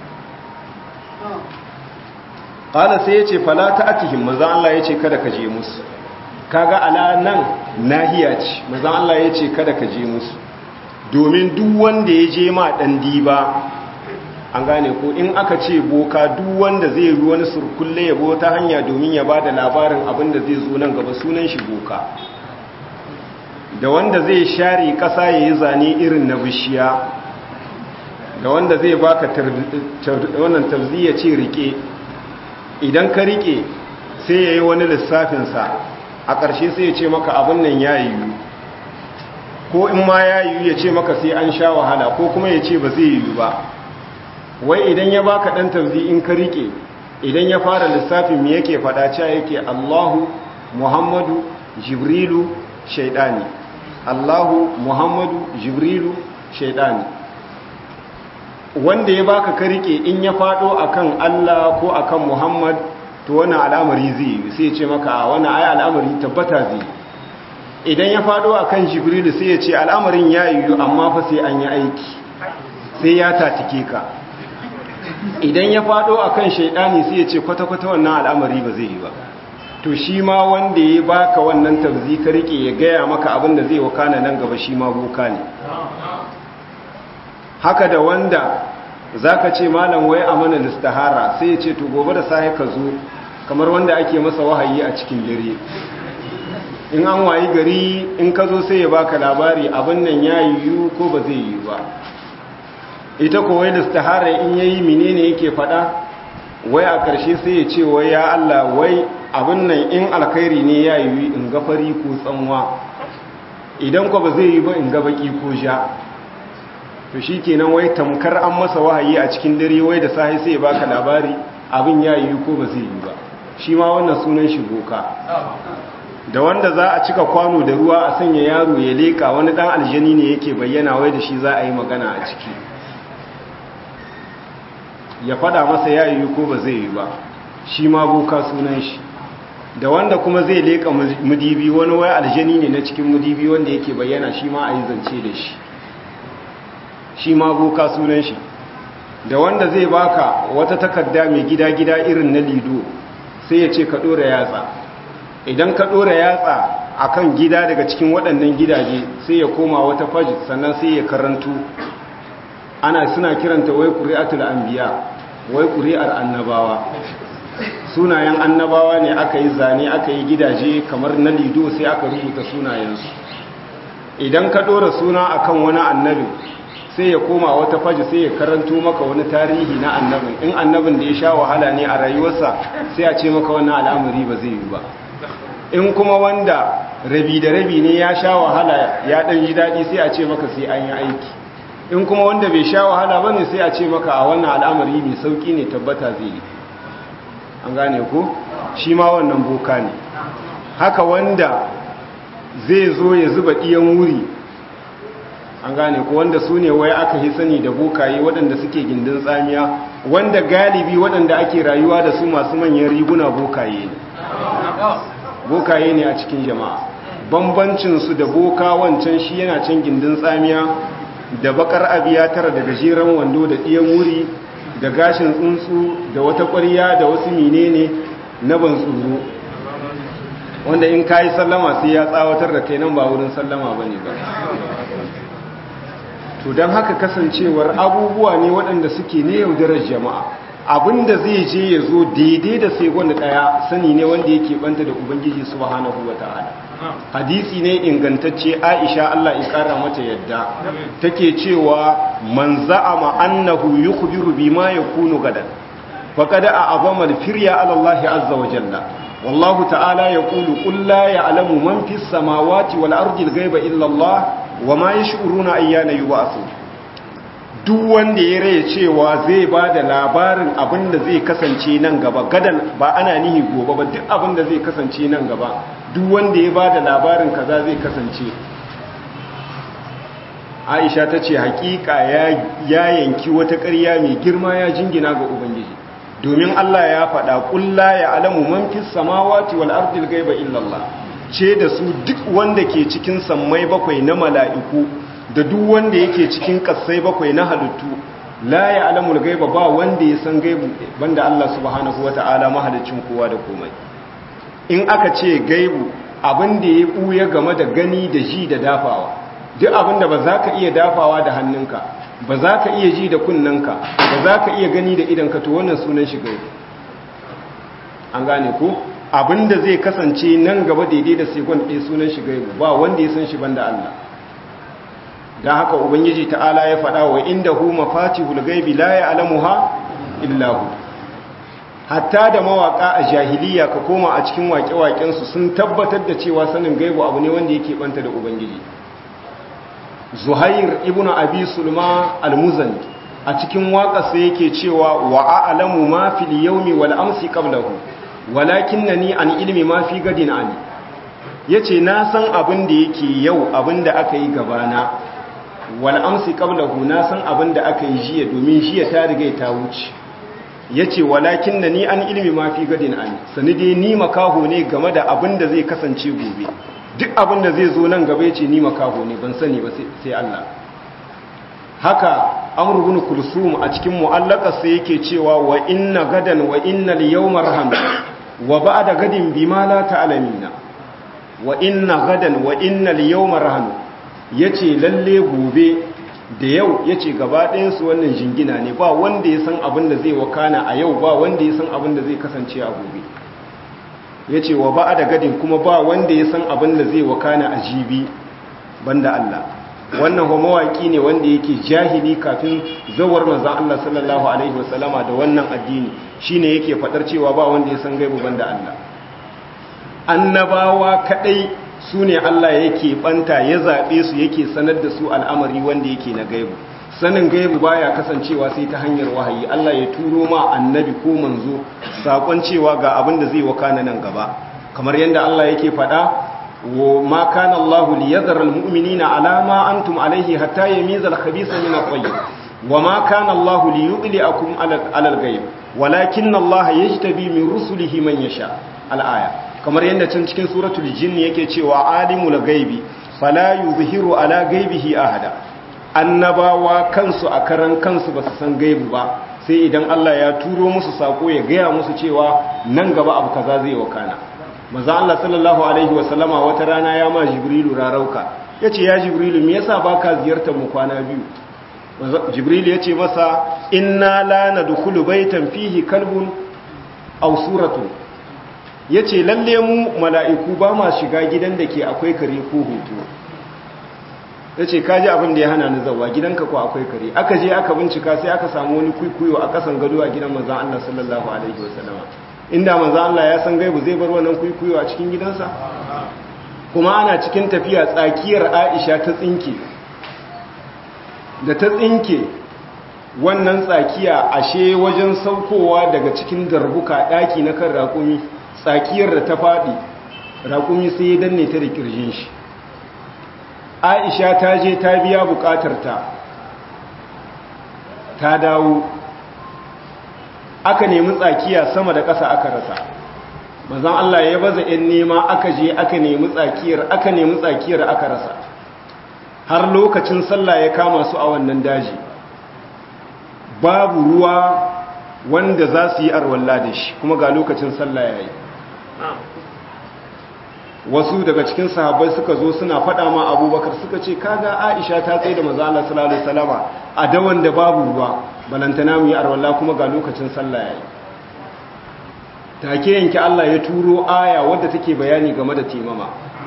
qala sai yace fala ta'atihim manzo Allah yace kada ka je musu kaga ala nan nahiya ce manzo Allah yace kada ka je musu domin duk wanda ya je ma dan diba an gane ko in aka ce boka duk wanda zai yi wani surkulle yabo ta hanya domin ya bada labarin abin da zai zo nan gaba sunan shi boka da wanda zai share kasa yayi zane irin na bishiya da wanda zai baka wannan tafziya ce rike idan ka rike sai yayi wani lissafin sa a ƙarshe sai ya ce maka abin nan ya yiwu ko in ma ya yiwu ya ce maka sai an sha wahala ko kuma ya ce ba zai yiwu ba wai idan ya baka dan tafzi in ka rike idan ya fara lissafin me yake fada cewa yake Allahu Muhammadu Jibrilu shaydani Allahu Muhammadu Jibrilu shaydani wanda ya baka ka rike in ya fado akan Allah ko akan Muhammad to wannan al'amari zai yi sai ya ce maka wannan ai al'amari tabbata zai idan ya fado akan Jibrilu sai ya ce al'amarin ya yiwu amma fa sai an yi aiki sai ya tatike ka idan ya fado akan shaidani sai ya ce kwata-kwata wannan al'amari ba zai yi ba to shi ma wanda ya baka wannan tafzi ka rike ya gaya maka abin da zai wakana nan gaba shi ma boka ne haka da wanda zaka ce malam wai amana listihara sai ya ce to gobe da safe ka zo kamar wanda ake masa wahayi a cikin dare in an wayi gari in ka zo sai ya baka labari abin nan ya yiwu ko ba zai yiwu ba ita kowai da stahara in yayi menene yake fada wai a ƙarshe sai ya ce wai ya Allah wai abin nan in alkhairi ne ya yi in ga fari ko tsanwa idan ko ba zai yi ba in ga baki ko ja to shikenan wai tamkar an masa wahayi a cikin dare wai da sahi sai ya baka labari abin ya yi ko ba zai yi ba shi ma wannan sunan shi boka da wanda za a cika kwano da ruwa a sanya yaro ya leka wani dan aljani ne yake bayyana wai da shi za a yi magana a ciki ya fada masa ya yi ko ba zai yi ba shi ma boka sunan shi da wanda kuma zai leka mudibi wani wai aljani ne na cikin mudibi wanda yake bayyana shi ma a yi zance da shi shi ma boka sunan shi da wanda zai baka wata takarda mai gida-gida irin na lido sai ya ce ka dora yatsa idan ka ɗora yatsa akan gida daga cikin waɗannan gidaje sai ya koma wata faji sannan sai ya karantu ana suna kiranta wai ƙuri'atul anbiya wai ƙuri'ar annabawa sunayen annabawa ne aka yi zane aka yi gidaje kamar na lido sai aka rubuta sunayensu idan ka ɗora suna akan wani annabi sai ya koma wata faji sai ya karanto maka wani tarihi na annabin in annabin da ya sha wahala ne a rayuwarsa sai a ce maka wannan al'amari ba zai yi ba in kuma wanda rabi da rabi ne ya sha wahala ya ɗan ji daɗi sai a ce maka sai an yi aiki in kuma wanda bai sha wahala ba ne sai a ce maka a wannan al'amari mai sauƙi ne tabbata zai yi an gane ko shi ma wannan boka ne haka wanda zai zo ya zuba ɗiyan wuri an gane ko wanda su ne wai aka yi sani da bokaye waɗanda suke gindin tsamiya wanda galibi waɗanda ake rayuwa da su masu manyan riguna bokaye ne bokaye ne a cikin jama'a bambancinsu da boka wancan shi yana can gindin tsamiya da bakar abiya tara da gajeren wando da ɗiyan wuri da gashin tsuntsu da wata ƙwarya da wasu menene na ban tsoro wanda in ka yi sallama sai ya tsawatar da kai nan ba wurin sallama ba ne ba to don haka kasancewar abubuwa ne waɗanda suke ne yaudarar jama'a abinda zai je ya zo daidai da sai wanda ɗaya sani ne wanda yake banta da ubangiji subhanahu wa ta'ala hadisi ne ingantacce aisha Allah ya kara mata yadda take cewa man za'ama annahu yukhbiru bima yakunu gadan faqad a'azama al-firya ala Allah azza wa jalla wallahu ta'ala yaqulu qul la ya'lamu man fis samawati wal ardi al-ghaiba illa Allah wama yash'uruna ayyana yub'athun duk wanda ya raye cewa zai ba da labarin abin da zai kasance nan gaba gadan ba ana nihi gobe ba duk abin da zai kasance nan gaba duk wanda ya ba da labarin kaza zai kasance aisha ta ce hakika ya yanki wata ƙarya mai girma ya jingina ga ubangiji domin Allah ya faɗa ƙulla ya alamu man fi samawati wal ardil gaiba illallah ce da su duk wanda ke cikin sammai bakwai na mala'iku da duk wanda yake cikin ƙasai bakwai na halittu la ya alamul gaiba ba wanda ya san gaibu banda Allah subhanahu wata'ala mahalicin kowa da komai in aka ce gaibu abin da ya ɓuya game da gani da ji da dafawa duk abin da ba za ka iya dafawa da hannunka ba za ka iya ji da kunnanka ba za ka iya gani da idanka to wannan sunan shi gaibu an gane ko abin da zai kasance nan gaba daidai da sekon ɗaya sunan shi gaibu ba wanda ya san shi banda Allah da haka ubangiji ta'ala ya faɗa wa inda hu mafatihul gaibi la ya'lamuha illa hu hatta da mawaka a jahiliya ka koma a cikin waƙe-waƙen su sun tabbatar da cewa sanin gaibu abu ne wanda yake banta da ubangiji Zuhair ibn Abi Sulma al-Muzani a cikin waƙarsa yake cewa wa a'lamu ma fil yawmi wal amsi qablahu walakinnani an ilmi ma fi gadin ani yace na san abin da yake yau abin da aka yi gabana wal amsi qablahu na san abin da aka yi jiya domin jiya ta riga ta wuce yace walakinnani an ilmi ma fi gadin ani sani dai ni makaho ne game da abin da zai kasance gobe duk abin da zai zo nan gaba yace ni makaho ne ban sani ba sai Allah haka Amr ibn Kulsum a cikin mu'allaqas sai yake cewa wa inna gadan wa innal yawma raham wa ba'da gadin bima la ta'lamina wa inna gadan wa innal yawma raham yace lalle gobe da yau yace gaba ɗayan su wannan jingina ne ba wanda ya san abin da zai wakana a yau ba wanda ya san abin da zai kasance a gobe yace wa ba'da gadin kuma ba wanda ya san abin da zai wakana a jibi banda Allah wannan ho mawaki ne wanda yake jahili kafin zawar manzon Allah sallallahu alaihi wasallama da wannan addini shine yake fadar cewa ba wanda ya san gaibu banda Allah annabawa kadai sune Allah yake banta ya zabe su yake sanar da su al'amari wanda yake na gaibu sanin gaibu baya kasancewa sai ta hanyar wahayi Allah ya turo ma annabi ko manzo sakon cewa ga abin da zai wakana nan gaba kamar yanda Allah yake fada وما كان الله ليذر المؤمنين على ما أنتم عليه حتى يميز الخبيث من الطيب وما كان الله ليطلعكم على الغيب ولكن الله يجتبي من رسله من يشاء الآية كما يندى cikin suratul jinn yake cewa alimul ghaibi fala yuzhiru ala ghaibihi ahada annabawa kansu a karan kansu ba su san gaibu ba sai idan Allah ya turo musu sako ya gaya musu cewa nan gaba abu kaza zai wakana manzo Allah sallallahu alaihi wasallama wata rana ya ma Jibrilu rarauka yace ya Jibrilu me yasa baka ziyartar mu kwana biyu Jibrilu yace masa inna la nadkhulu baytan fihi kalbun aw suratun yace lalle mu mala'iku ba ma shiga gidan da ke akwai kare ko hoto yace kaji abin da ya hana ni zawa gidanka ko akwai kare aka je aka bincika sai aka samu wani kuikuyo a kasan gado a gidan manzo Allah sallallahu alaihi wasallama inda manzo Allah ya san gaibu zai bar wannan kuikuyo a cikin gidansa kuma ana cikin tafiya tsakiyar Aisha ta tsinke da ta tsinke wannan tsakiya ashe wajen saukowa daga cikin darbuka daki na kan raƙumi tsakiyar da ta fadi raƙumi sai ya danne ta da kirjin shi Aisha ta je ta biya bukatarta ta dawo aka nemi tsakiya sama da ƙasa aka rasa manzon Allah ya baza in nema aka je aka nemi tsakiyar aka nemi tsakiyar aka rasa har lokacin sallah ya kama su a wannan daji babu ruwa wanda za su yi arwalla da shi kuma ga lokacin sallah yayi wasu daga cikin sahabbai suka zo suna faɗa ma abubakar suka ce kaga aisha ta tsaye da maza Allah sallallahu alaihi wasallama a dawan da babu ruwa balantana mu yi arwalla kuma ga lokacin sallah yayi take yanke Allah ya turo aya wadda take bayani game da timama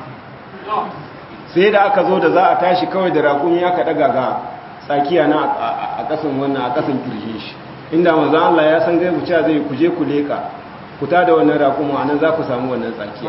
sai da aka zo da za a tashi kawai da raƙumi aka daga ga tsakiya na a ƙasan wannan a ƙasan kirje shi inda maza Allah ya san gaibu cewa zai kuje ku leka ku ta da wannan raƙumi anan za ku samu wannan tsakiya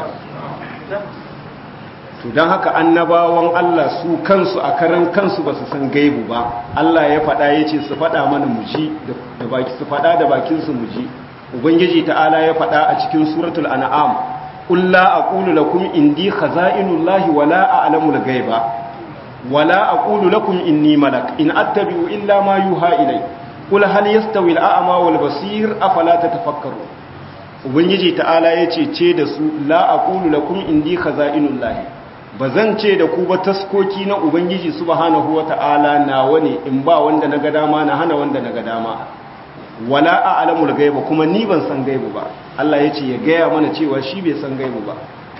to don haka annabawan Allah su kansu a karan kansu ba su san gaibu ba Allah ya faɗa ya ce su faɗa mana muji da baki su faɗa da bakinsu muji ubangiji ta'ala ya faɗa a cikin suratul an'am qul la aqulu lakum indi khaza'inullahi wala a'lamul ghaiba wala aqulu lakum inni malak in attabi'u illa ma yuha ilay qul hal yastawi al-a'ma wal basir afala tatafakkarun ubangiji ta'ala ya ce ce da su la aqulu lakum indi khaza'inullahi bazan ce da ku ba taskoki na ubangiji subhanahu wata'ala nawa ne in ba wanda naga dama na hana wanda naga dama wala a'lamul ghaiba kuma ni ban san gaibu ba Allah ya ce ya gaya mana cewa shi bai san gaibu ba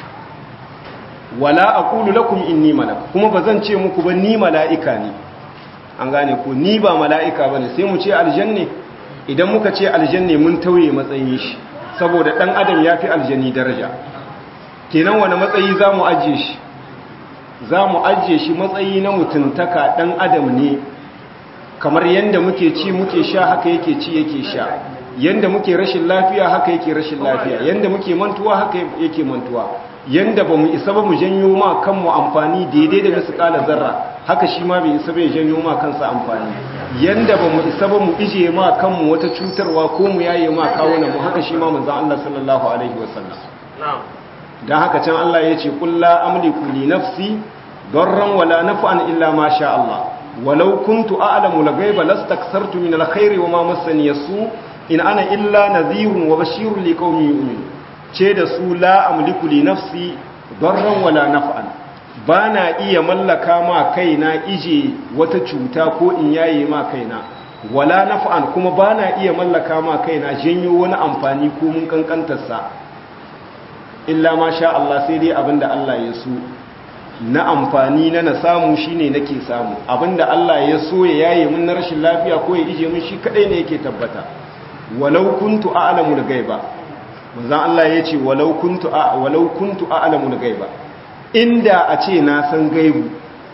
wala aqulu lakum inni malak kuma bazan ce muku ba ni mala'ika ne an gane ko ni ba mala'ika bane sai mu ce aljanne idan muka ce aljanne mun tauye matsayin shi saboda ɗan adam ya fi aljani daraja kenan wani matsayi za mu ajiye shi za mu ajiye shi matsayi na mutuntaka ɗan adam ne kamar yadda muke ci muke sha haka yake ci yake sha yadda muke rashin lafiya haka yake rashin lafiya yadda muke mantuwa haka yake mantuwa yadda ba mu isa ba mu janyo ma kanmu amfani daidai da nasu ƙala zarra haka shi ma bai isa bai janyo ma kansa amfani yanda ba mu isa ba mu ije ma kanmu wata cutarwa ko mu yaye ma kawunan mu haka shi ma manzon Allah sallallahu alaihi wasallam dan haka can Allah yace qul la amliku li nafsi darran wala naf'an illa ma sha Allah walau kuntu a'lamu al-ghaiba lastakthartu min al-khairi wama massani yasu in ana illa nadhirun wa bashirun liqaumin yu'minun ce da su la amliku li nafsi darran wala naf'an ba na iya mallaka ma kaina ije wata cuta ko in yaye ma kaina wala naf'an kuma ba na iya mallaka ma kaina janyo wani amfani ko mun kankantarsa illa ma sha Allah sai dai abinda Allah ya so na amfani na na samu shine nake samu abinda Allah ya so ya yaye mun na rashin lafiya ko ya ije mun shi kadai ne yake tabbata walau kuntu a'lamul ghaiba manzon Allah yace walau kuntu a walau kuntu a'lamul ghaiba inda a ce na san gaibu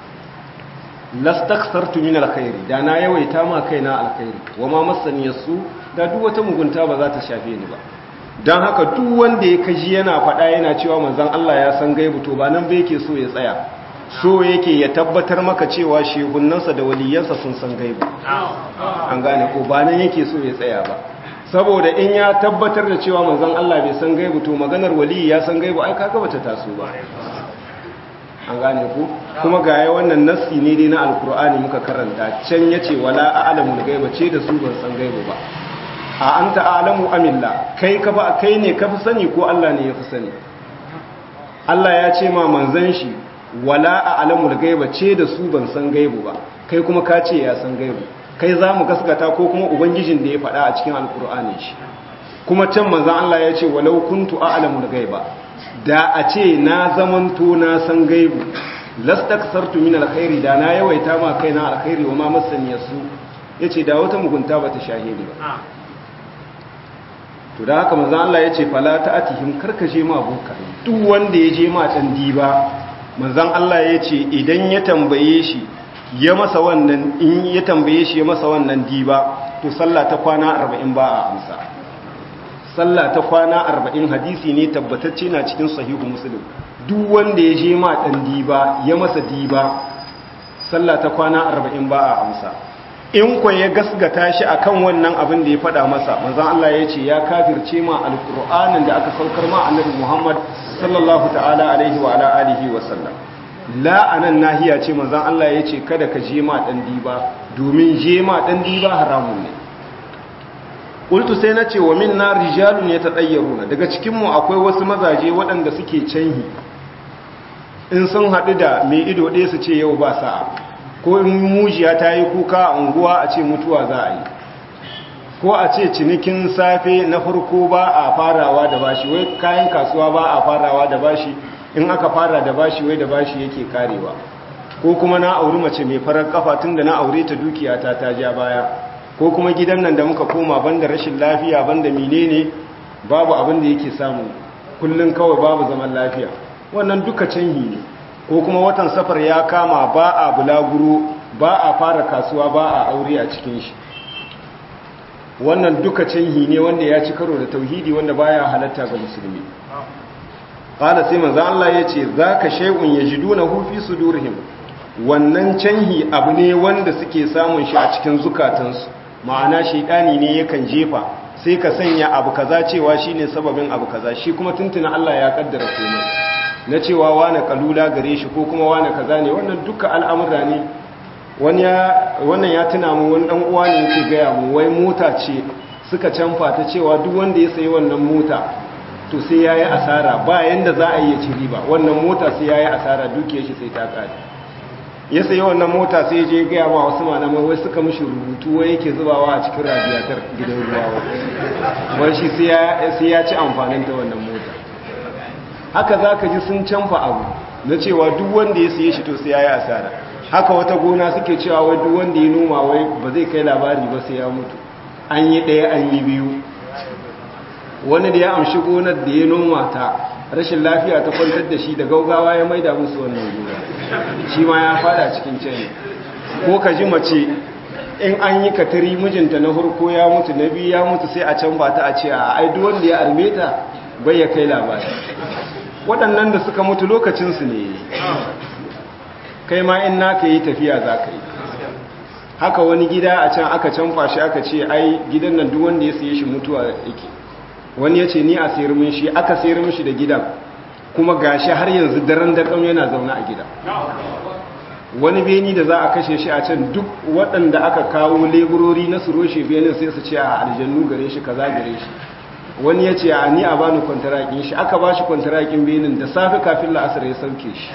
lastaksartu min alkhairi da na yawaita ma kaina alkhairi wama masani yasu da duk wata mugunta ba za ta shafe ni ba dan haka duk wanda ya kaji yana faɗa yana cewa manzon Allah ya san gaibu to ba nan ba yake so ya tsaya so yake ya tabbatar maka cewa shehunnansa da waliyansa sun san gaibu an gane ko ba nan yake so ya tsaya ba saboda in ya tabbatar da cewa manzon Allah bai san gaibu to maganar wali ya san gaibu ai kaga bata taso ba an gane ku kuma ga ya wannan nassi ne dai na alkur'ani muka karanta can yace wala a'lamul ghaiba ce da su ban san gaibu ba a anta a'lamu amilla kai ka ba kai ne ka fi sani ko Allah ne ya fi sani Allah ya ce ma manzon shi wala a'lamul ghaiba ce da su ban san gaibu ba kai kuma ka ce ya san gaibu kai za mu gaskata ko kuma ubangijin da ya faɗa a cikin alkur'ani shi kuma can manzon Allah ya ce walau kuntu a'lamul ghaiba da a ce na zamanto na san gaibu lastaksartu min alkhairi da na yawaita ma kaina alkhairi wa ma masani yasu yace da wata mugunta bata shahidi ba to da haka manzo Allah yace fala ta'atihim karkaje ma boka duk wanda yaje ma dan diba manzon Allah yace idan ya tambaye shi ya masa wannan in ya tambaye shi ya masa wannan diba to sallah ta kwana arba'in ba a amsa sallah ta kwana arba'in hadisi ne tabbatacce na cikin sahihu muslim duk wanda ya je ma dan diba ya masa diba sallah ta kwana arba'in ba a amsa in ko ya gasgata shi akan wannan abin da ya faɗa masa manzon Allah ya ce ya kafirce ma alqur'anin da aka saukar ma annabi Muhammad sallallahu ta'ala alaihi wa ala alihi wa sallam la anan nahiya ce manzon Allah ya ce kada ka je ma dan diba domin je ma dan diba haramun ne qultu sai nace wa minna rijalun yatadayyaruna daga cikin mu akwai wasu mazaje waɗanda suke canhi in sun haɗu da mai ido ɗaya su ce yau ba sa'a ko in mujiya ta yi kuka a unguwa a ce mutuwa za a yi ko a ce cinikin safe na farko ba a farawa da bashi wai kayan kasuwa ba a farawa da bashi in aka fara da bashi wai da bashi yake karewa ko kuma na auri mace mai farar kafa tun da na aure ta dukiya ta ta ja baya ko kuma gidan nan da muka koma banda rashin lafiya banda menene babu abin da yake samu kullun kawai babu zaman lafiya wannan duka canhi ne ko kuma watan safar ya kama ba a bulaguro ba a fara kasuwa ba a aure a cikin shi wannan duka canhi ne wanda ya ci karo da tauhidi wanda baya halatta ga musulmi qala sai manzo Allah yace zaka shay'un yajidunahu fi sudurihim wannan canhi abu ne wanda suke samun shi a cikin zukatansu ma'ana shaydani ne yakan jefa sai ka sanya abu kaza cewa shine sababin abu kaza shi kuma tuntuna Allah ya kaddara komai na cewa wani kalula gare shi ko kuma wani kaza ne wannan duka al'amura ne wani ya wannan ya tuna mu wani dan uwa ne yake gaya mu wai mota ce suka canfa ta cewa duk wanda ya sayi wannan mota to sai yayi asara ba yanda za a yi ci riba wannan mota sai yayi asara dukiyar shi sai ta kare ya sayi wannan mota sai je gaya ma wasu malamai wai suka mishi rubutu wai yake zubawa a cikin radiator gidan ruwa wai shi sai ya sai ya ci amfanin ta wannan mota haka za ka ji sun canfa abu na cewa duk wanda ya siye shi to sai ya yi asara haka wata gona suke cewa wai duk wanda ya noma wai ba zai kai labari ba sai ya mutu an yi ɗaya an yi biyu wani da ya amshi gonar da ya noma ta rashin lafiya ta kwantar da shi da gaugawa ya maida musu wannan gona shi ma ya fada cikin can ko ka ji mace in an yi katari mijinta na farko ya mutu na biyu ya mutu sai a can ba ta a ce a ai duk wanda ya arme ta bai ya kai labari waɗannan da suka mutu lokacinsu ne kai ma in naka yi tafiya za ka yi haka wani gida a can aka canfa shi aka ce ai gidan nan duk wanda ya siye shi mutuwa yake wani ya ce ni a sayar min shi aka sayar mishi da gidan kuma gashi har yanzu daren daƙam yana zaune a gida wani beni da za a kashe shi a can duk waɗanda aka kawo leburori na su roshe benin sai su ce a aljannu gare shi kaza gare shi wani ya ce a ni a bani kwantarakin shi aka ba shi kwantarakin benin da safe kafin la'asar ya sauke shi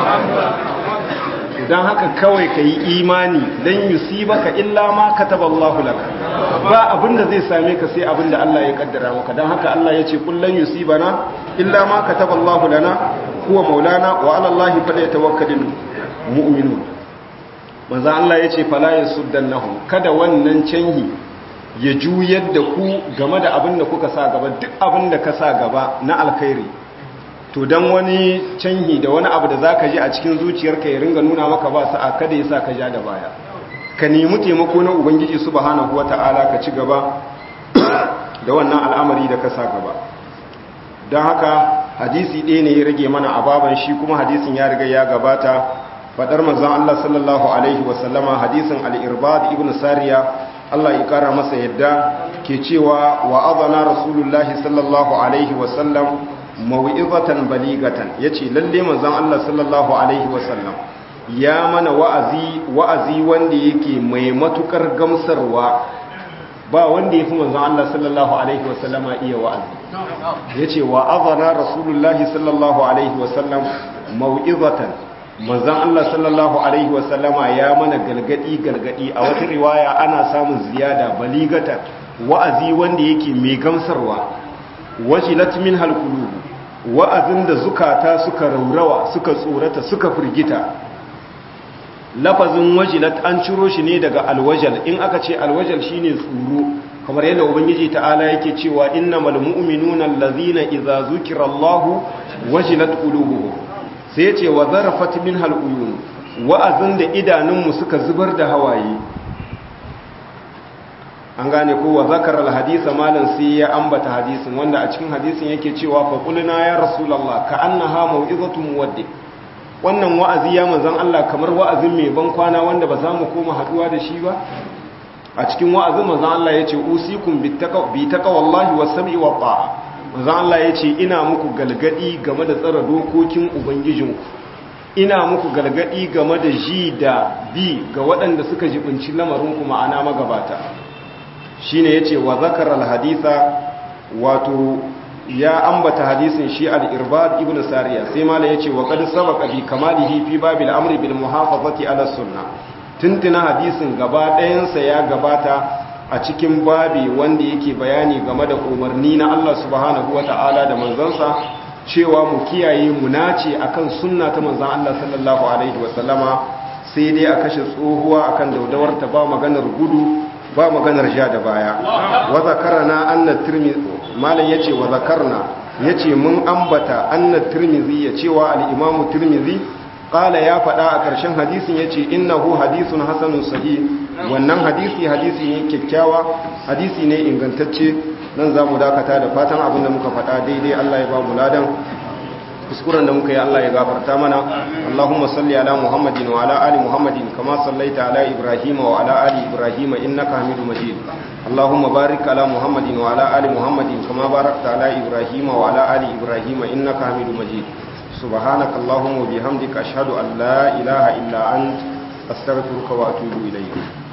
don haka kawai ka yi imani don yusibaka illa ma kataballahu laka ba abinda zai same ka sai abinda Allah ya kaddara maka don haka Allah ya ce kullun yusibana illa ma kataballahu lana huwa maulana wa ala Allahi falyatawakkalul mu'minun manzo Allah ya ce fala yasuddannahum kada wannan canhi ya juyar da ku game da abin da kuka sa gaba duk abin da ka sa gaba na alkhairi to dan wani canhi da wani abu da zaka ji a cikin zuciyarka ya ringa nuna maka ba sa'a kada ya sa ka ja da baya ka nemi taimako na ubangiji subhanahu wataala ka ci gaba da wannan al'amari da ka sa gaba don haka hadisi ɗaya ne ya rage mana a baban shi kuma hadisin ya riga ya gabata fadar manzon Allah sallallahu alaihi wasallama hadisin al-irbad ibn sariya Allah ya kara masa yadda ke cewa wa azana rasulullahi sallallahu alaihi wasallam mau'izatan baligatan yace lalle manzon Allah sallallahu alaihi wasallam ya mana wa'azi wa'azi wanda yake mai matukar gamsarwa ba wanda yafi manzon Allah sallallahu alaihi wasallama iya wa'azi yace wa azana rasulullahi sallallahu alaihi wasallam mau'izatan manzan Allah sallallahu Alaihi wasallama ya mana galgadi galgadi a wata riwaya ana samun ziyada baligata wa'azi wanda yake mai gamsarwa wajilat min halqulubu wa'azin da zukata suka raurawa suka tsorata suka firgita. Lafazin wajilat an ciro shi ne daga alwajal, in aka ce alwajal shine tsoro, kamar yadda ubangiji ta'ala yake cewa innamal mu'minuna allazina idza zukirallahu wajilat qulubuhum, sai yace wa zarafat minhal uyun, wa'azin da idanunmu suka zubar da hawaye. An gane ko wa zakara alhadisa malan sai ya ambata hadisin, wanda a cikin hadisin yake cewa fa qulna ya rasulullah ka annaha mau'izatu muwaddi, wannan wa'azi ya manzon Allah kamar wa'azin mai ban kwana wanda ba za mu koma haduwa da shi ba. A cikin wa'azin manzon Allah yace usikum bi taqwallahi was-sam'i wat-ta'a, manzon Allah yace ina muku galgadi game da tsara dokokin ubangijinku, ina muku galgadi game da ji da bi ga waɗanda suka jibinci lamarinku, ma'ana magabata. Shine yace wa zakara al-haditha, wato ya ambata hadisin shi al-Irbad ibn Sariya, sai mala yace wa qad sabaqa bi kamalihi fi babil amri bil muhafazati ala sunnah. Tuntuna hadisin gaba ɗayansa ya gabata a cikin babi wanda yake bayani game da umarni na Allah subhanahu wata'ala da manzansa cewa mu kiyaye mu nace akan sunna ta manzon Allah sallallahu alaihi wasallama, sai dai a kashe tsohuwa akan daudawar ta, ba maganar gudu ba maganar ja da baya. Wa zakarna anna tirmidhi, malan yace wa zakarna yace mun ambata anna tirmidhi ya cewa al-imamu tirmidhi qala ya fada a karshen hadisin yace innahu hadithun hasanun sahih, wannan hadisi hadisi ne kyakkyawa, hadisi ne ingantacce. Nan zamu dakata da fatan abin da muka fada daidai Allah ya ba mu ladan, kuskuren da muka yi Allah ya gafarta mana. Allahumma salli ala Muhammadin wa ala ali Muhammadin kama sallaita ala Ibrahim wa ala ali Ibrahim innaka Hamidum Majid. Allahumma barik ala Muhammadin wa ala ali Muhammadin kama barakta ala Ibrahim wa ala ali Ibrahim innaka Hamidum Majid. Subhanaka Allahumma wa bihamdika ashhadu an la ilaha illa anta astaghfiruka wa atubu ilayk.